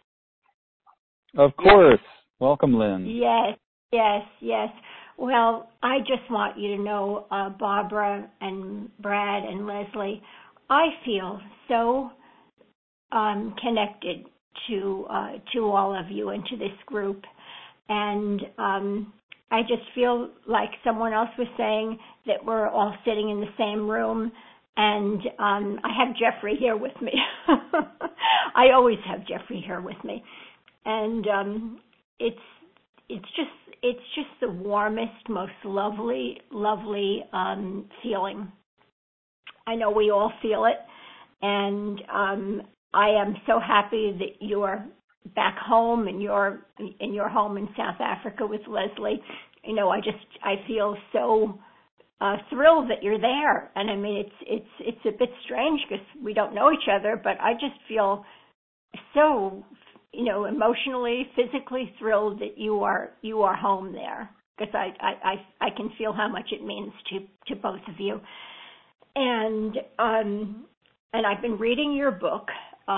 Of course. Welcome, Lynn. Yes. Well, I just want you to know, Barbara and Brad and Leslie, I feel so connected to all of you and to this group. And I just feel like someone else was saying that we're all sitting in the same room. And I have Jeffrey here with me. I always have Jeffrey here with me. And it's just the warmest, most lovely feeling. I know we all feel it. And I am so happy that you're back home and you're in your home in South Africa with Leslie. I feel so thrilled that you're there. And I mean, it's a bit strange because we don't know each other, but I just feel so, emotionally, physically thrilled that you are home there, because I can feel how much it means to both of you. And I've been reading your book,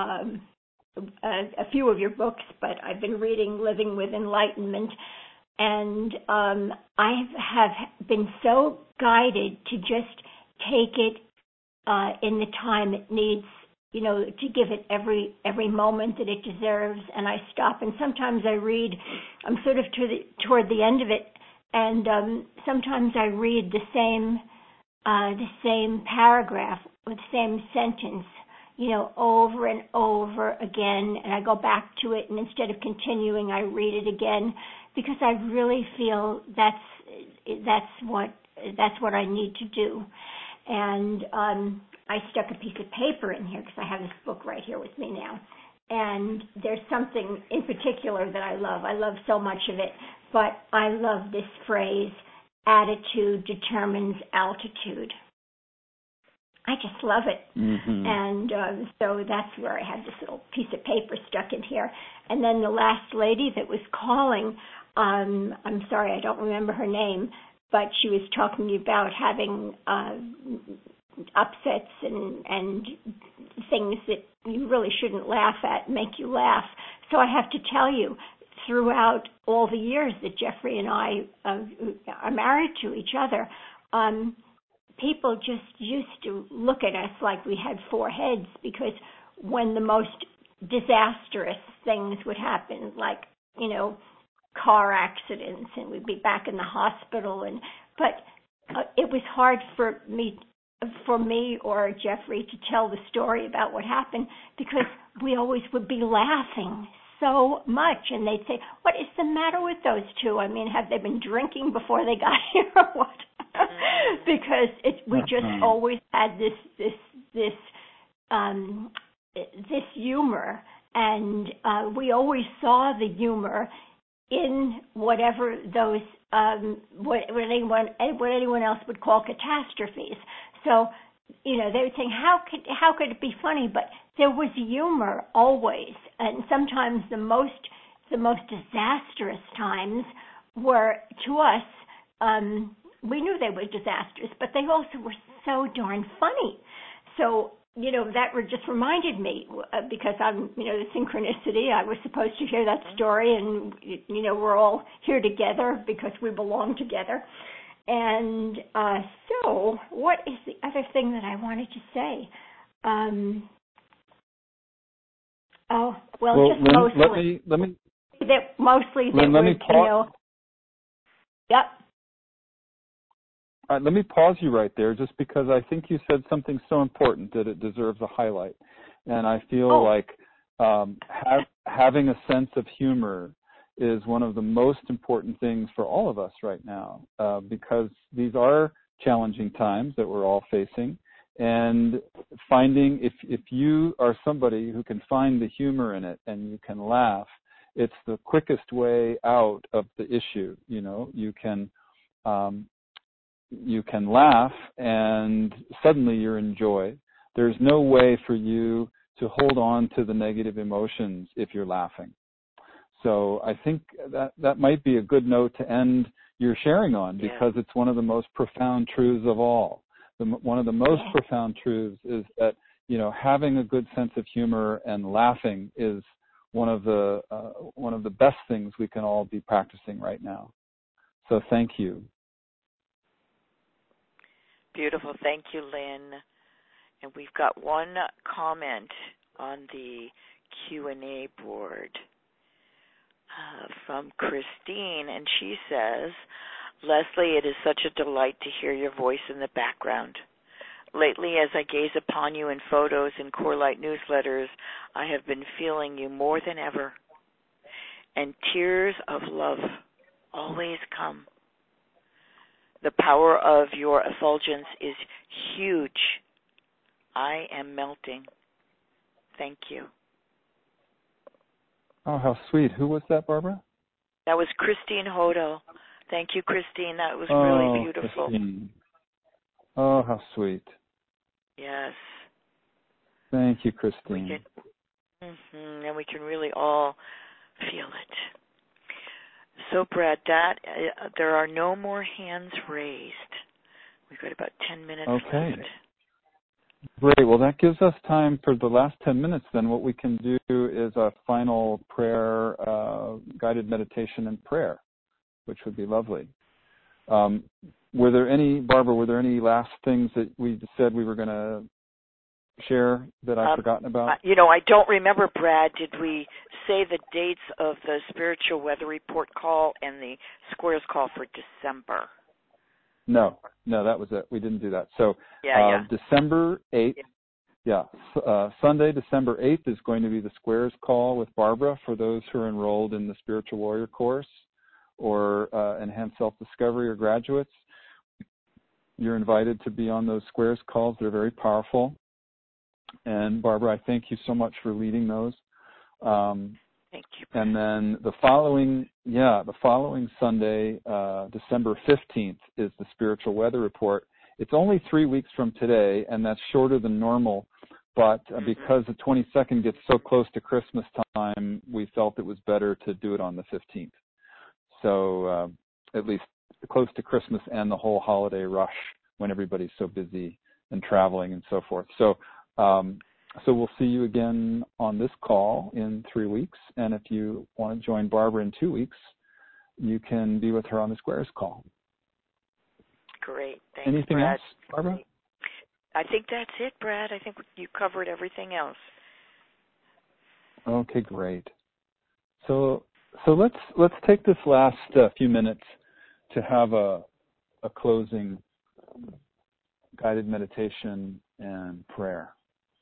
a few of your books, but I've been reading Living with Enlightenment, and I have been so guided to just take it in the time it needs, to give it every moment that it deserves. And I stop, and sometimes I read, I'm sort of toward the end of it, and sometimes I read the same paragraph or the same sentence, over and over again, and I go back to it, and instead of continuing, I read it again, because I really feel that's what I need to do. And I stuck a piece of paper in here because I have this book right here with me now. And there's something in particular that I love. I love so much of it, but I love this phrase, attitude determines altitude. I just love it. Mm-hmm. And so that's where I had this little piece of paper stuck in here. And then the last lady that was calling, I'm sorry, I don't remember her name, but she was talking about having upsets and things that you really shouldn't laugh at, make you laugh. So I have to tell you, throughout all the years that Jeffrey and I are married to each other, people just used to look at us like we had four heads, because when the most disastrous things would happen, like, car accidents, and we'd be back in the hospital, but it was hard for me or Jeffrey to tell the story about what happened, because we always would be laughing so much, and they'd say, "What is the matter with those two? I mean, have they been drinking before they got here or what?" Because we just always had this humor, and we always saw the humor in whatever those what anyone else would call catastrophes. So, they were saying, how could it be funny? But there was humor always, and sometimes the most disastrous times were, to us, we knew they were disastrous, but they also were so darn funny. So, that just reminded me, because I'm, the synchronicity, I was supposed to hear that story, and, we're all here together because we belong together. And so, what is the other thing that I wanted to say? Just Lynn, mostly. let me. That mostly Lynn, that let me pause. Yep. Let me pause you right there, just because I think you said something so important that it deserves a highlight, and I feel like having a sense of humor is one of the most important things for all of us right now, because these are challenging times that we're all facing, and finding, if you are somebody who can find the humor in it and you can laugh, it's the quickest way out of the issue. You can laugh and suddenly you're in joy. There's no way for you to hold on to the negative emotions if you're laughing. So I think that might be a good note to end your sharing on, because it's one of the most profound truths of all. One of the most profound truths is that, having a good sense of humor and laughing is one of the best things we can all be practicing right now. So thank you. Beautiful. Thank you, Lynn. And we've got one comment on the Q&A board from Christine, and she says, Leslie, it is such a delight to hear your voice in the background. Lately, as I gaze upon you in photos and Core Light newsletters, I have been feeling you more than ever. And tears of love always come. The power of your effulgence is huge. I am melting. Thank you. Oh, how sweet. Who was that, Barbara? That was Christine Hodo. Thank you, Christine. That was really beautiful. Christine. Oh, how sweet. Yes. Thank you, Christine. And we can really all feel it. So, Brad, there are no more hands raised. We've got about 10 minutes left. Great. Well, that gives us time for the last 10 minutes. Then what we can do is a final prayer, guided meditation and prayer, which would be lovely. Barbara, were there any last things that we said we were going to share that I've forgotten about? I don't remember, Brad. Did we say the dates of the Spiritual Weather Report call and the Squares call for December? No, that was it. We didn't do that. So December 8th, Sunday, December 8th is going to be the Squares call with Barbara for those who are enrolled in the Spiritual Warrior course or Enhanced Self-Discovery or graduates. You're invited to be on those Squares calls. They're very powerful. And Barbara, I thank you so much for leading those. Thank you. And then the following Sunday, December 15th, is the Spiritual Weather Report. It's only 3 weeks from today, and that's shorter than normal. But because the 22nd gets so close to Christmas time, we felt it was better to do it on the 15th. So at least close to Christmas and the whole holiday rush when everybody's so busy and traveling and so forth. So we'll see you again on this call in 3 weeks. And if you want to join Barbara in 2 weeks, you can be with her on the Squares call. Great. Thanks, Anything Brad. else, Barbara? I think that's it, Brad. I think you covered everything else. Okay, great. So let's take this last few minutes to have a closing guided meditation and prayer.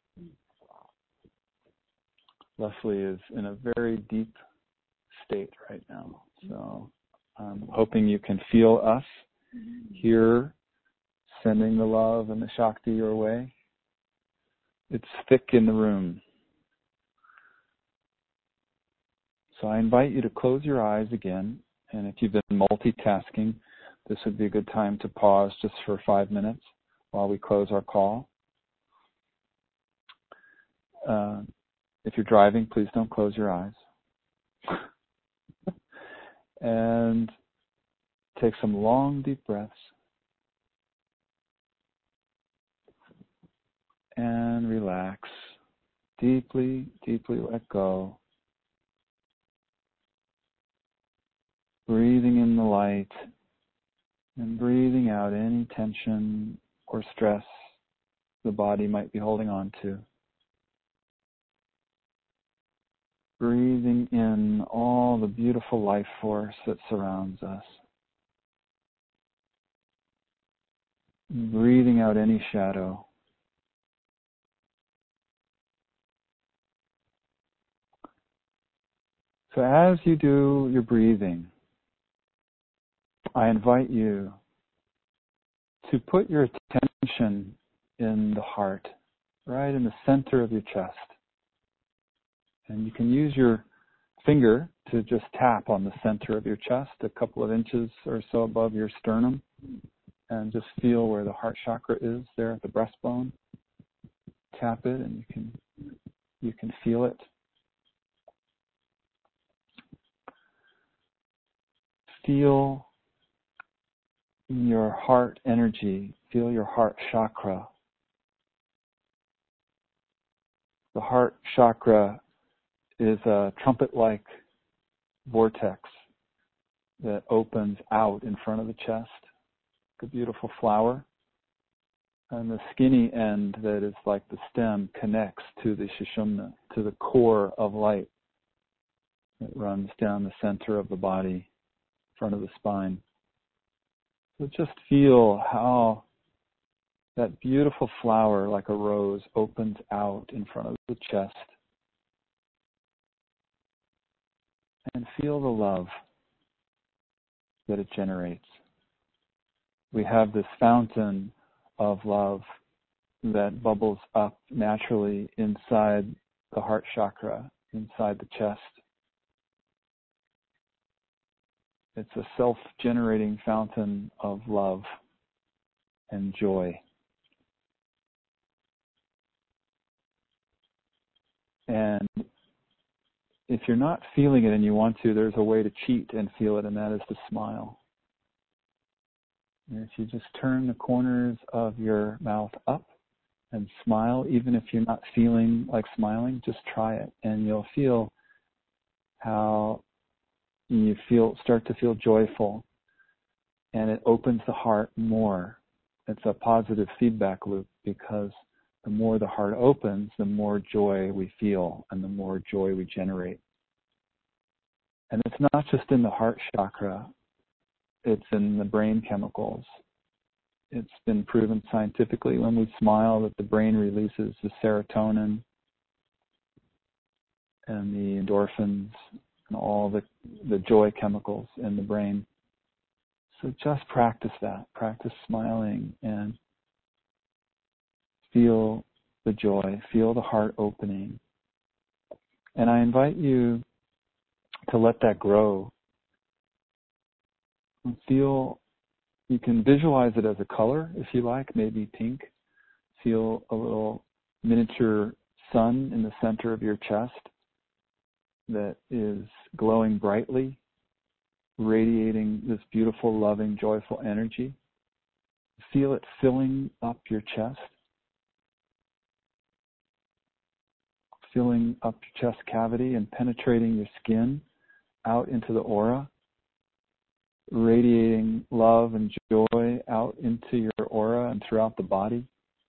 Leslie is in a very deep state right now, so I'm hoping you can feel us here sending the love and the Shakti your way. It's thick in the room. So I invite you to close your eyes again, and if you've been multitasking, this would be a good time to pause just for 5 minutes while we close our call. If you're driving, please don't close your eyes. And take some long, deep breaths. And relax. Deeply, deeply let go. Breathing in the light And breathing out any tension or stress the body might be holding on to. Breathing in all the beautiful life force that surrounds us. Breathing out any shadow. So as you do your breathing, I invite you to put your attention in the heart, right in the center of your chest. And you can use your finger to just tap on the center of your chest, a couple of inches or so above your sternum, and just feel where the heart chakra is there at the breastbone. Tap it and you can feel it. Feel your heart energy, feel your heart chakra. The heart chakra is a trumpet-like vortex that opens out in front of the chest, like a beautiful flower. And the skinny end that is like the stem connects to the Sushumna, to the core of light that runs down the center of the body, in front of the spine. So just feel how that beautiful flower, like a rose, opens out in front of the chest. And feel the love that it generates. We have this fountain of love that bubbles up naturally inside the heart chakra, inside the chest. It's a self-generating fountain of love and joy. And if you're not feeling it and you want to, there's a way to cheat and feel it, and that is to smile. And if you just turn the corners of your mouth up and smile, even if you're not feeling like smiling, just try it, and you'll feel how you start to feel joyful, and it opens the heart more. It's a positive feedback loop, because the more the heart opens, the more joy we feel and the more joy we generate. And it's not just in the heart chakra, it's in the brain chemicals. It's been proven scientifically when we smile that the brain releases the serotonin and the endorphins and all the joy chemicals in the brain. So just practice that. Practice smiling and feel the joy, feel the heart opening. And I invite you to let that grow. Feel, you can visualize it as a color if you like, maybe pink. Feel a little miniature sun in the center of your chest that is glowing brightly, radiating this beautiful, loving, joyful energy. Feel it filling up your chest, filling up your chest cavity and penetrating your skin out into the aura, radiating love and joy out into your aura and throughout the body.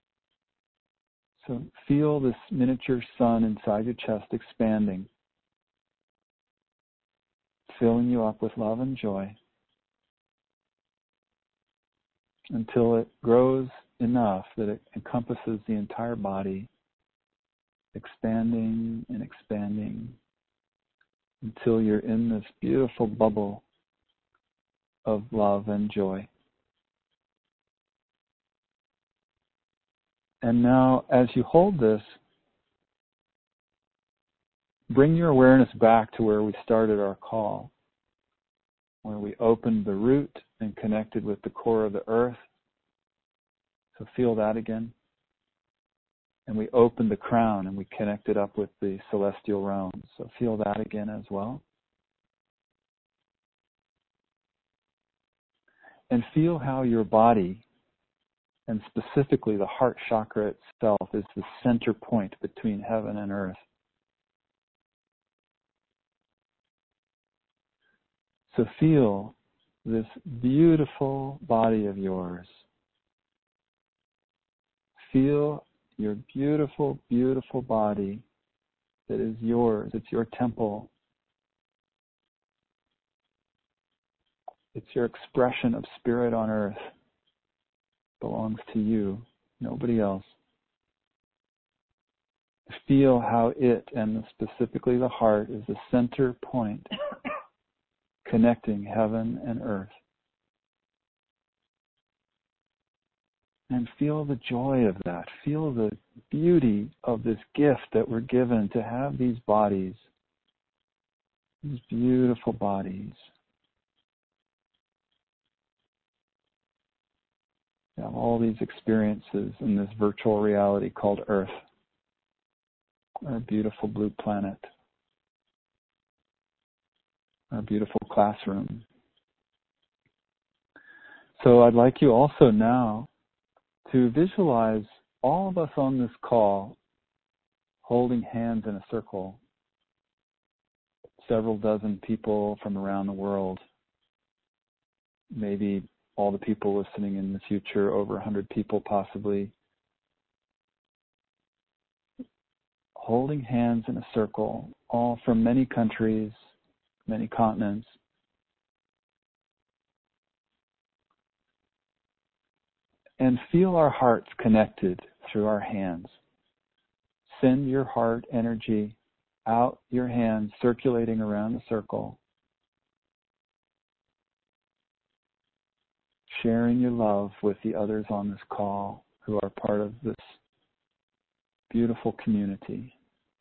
So feel this miniature sun inside your chest expanding, filling you up with love and joy until it grows enough that it encompasses the entire body, expanding and expanding until you're in this beautiful bubble of love and joy. And now, as you hold this, bring your awareness back to where we started our call, where we opened the root and connected with the core of the earth. So feel that again. And we opened the crown and we connected up with the celestial realms. So feel that again as well. And feel how your body, and specifically the heart chakra itself, is the center point between heaven and earth. So feel this beautiful body of yours. Feel your beautiful, beautiful body that is yours. It's your temple. It's your expression of spirit on earth. It belongs to you, nobody else. Feel how it, and specifically the heart, is the center point connecting heaven and earth. And feel the joy of that. Feel the beauty of this gift that we're given to have these bodies, these beautiful bodies. We have all these experiences in this virtual reality called Earth, our beautiful blue planet, our beautiful classroom. So I'd like you also now to visualize all of us on this call holding hands in a circle, several dozen people from around the world, maybe all the people listening in the future, over 100 people possibly, holding hands in a circle, all from many countries, many continents. And feel our hearts connected through our hands. Send your heart energy out your hands, circulating around the circle. Sharing your love with the others on this call who are part of this beautiful community.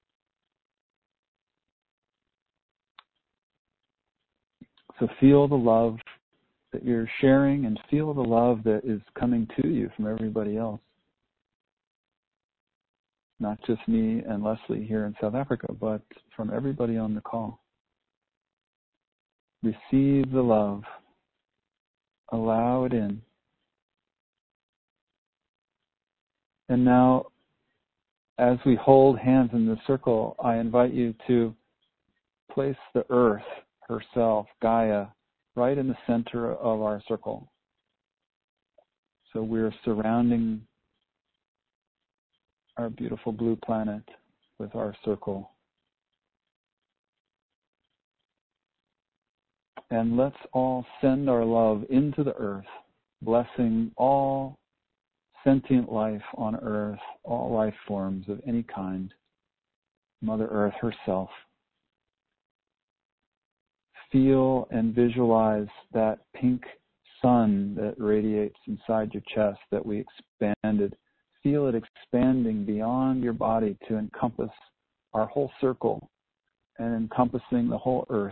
So feel the love that you're sharing and feel the love that is coming to you from everybody else. Not just me and Leslie here in South Africa, but from everybody on the call. Receive the love. Allow it in. And now, as we hold hands in the circle, I invite you to place the earth herself, Gaia, right in the center of our circle. So we're surrounding our beautiful blue planet with our circle. And let's all send our love into the earth, blessing all sentient life on earth, all life forms of any kind, Mother Earth herself. Feel and visualize that pink sun that radiates inside your chest that we expanded. Feel it expanding beyond your body to encompass our whole circle and encompassing the whole earth.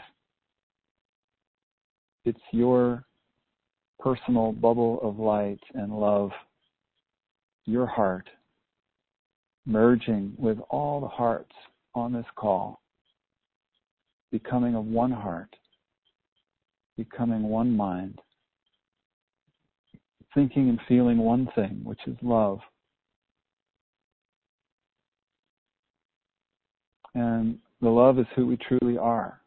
It's your personal bubble of light and love, your heart, merging with all the hearts on this call, becoming of one heart, becoming one mind, thinking and feeling one thing, which is love. And the love is who we truly are.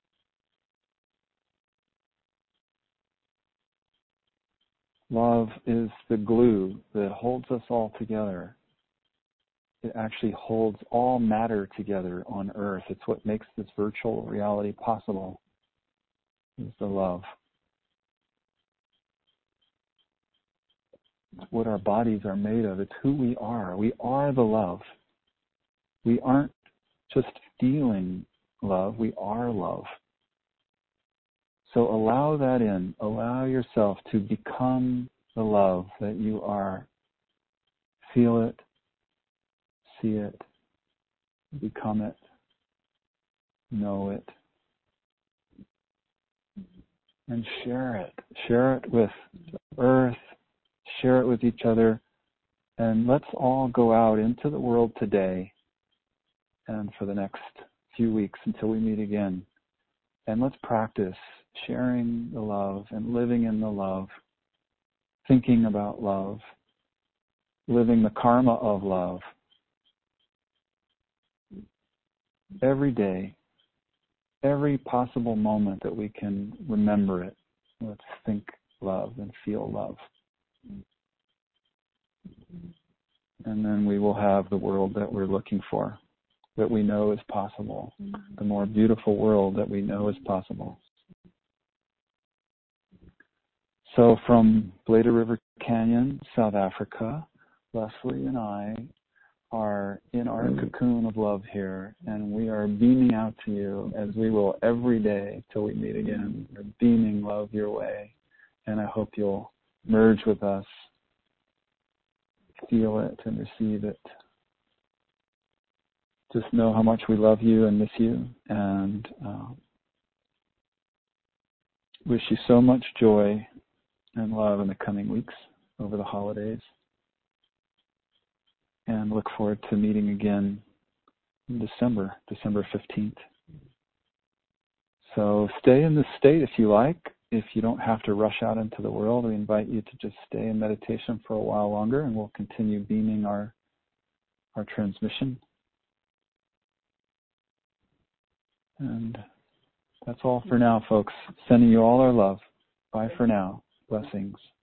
Love is the glue that holds us all together. It actually holds all matter together on earth. It's what makes this virtual reality possible, is the love. It's what our bodies are made of. It's who we are. We are the love. We aren't just feeling love. We are love. So allow that in. Allow yourself to become the love that you are. Feel it. See it. Become it. Know it. And share it. Share it with the earth. Share it with each other. And let's all go out into the world today and for the next few weeks until we meet again. And let's practice sharing the love and living in the love, thinking about love, living the karma of love. Every day, every possible moment that we can remember it, Let's think love and feel love. And then we will have the world that we're looking for, that we know is possible, the more beautiful world that we know is possible. So from Bladder River Canyon, South Africa, Leslie and I are in our cocoon of love here, and we are beaming out to you as we will every day till we meet again. We're beaming love your way, and I hope you'll merge with us, feel it and receive it. Just know how much we love you and miss you, and wish you so much joy and love in the coming weeks over the holidays, and look forward to meeting again in December 15th. So stay in this state if you like. If you don't have to rush out into the world, we invite you to just stay in meditation for a while longer, and we'll continue beaming our transmission. And that's all for now, folks. Sending you all our love. Bye for now. Blessings.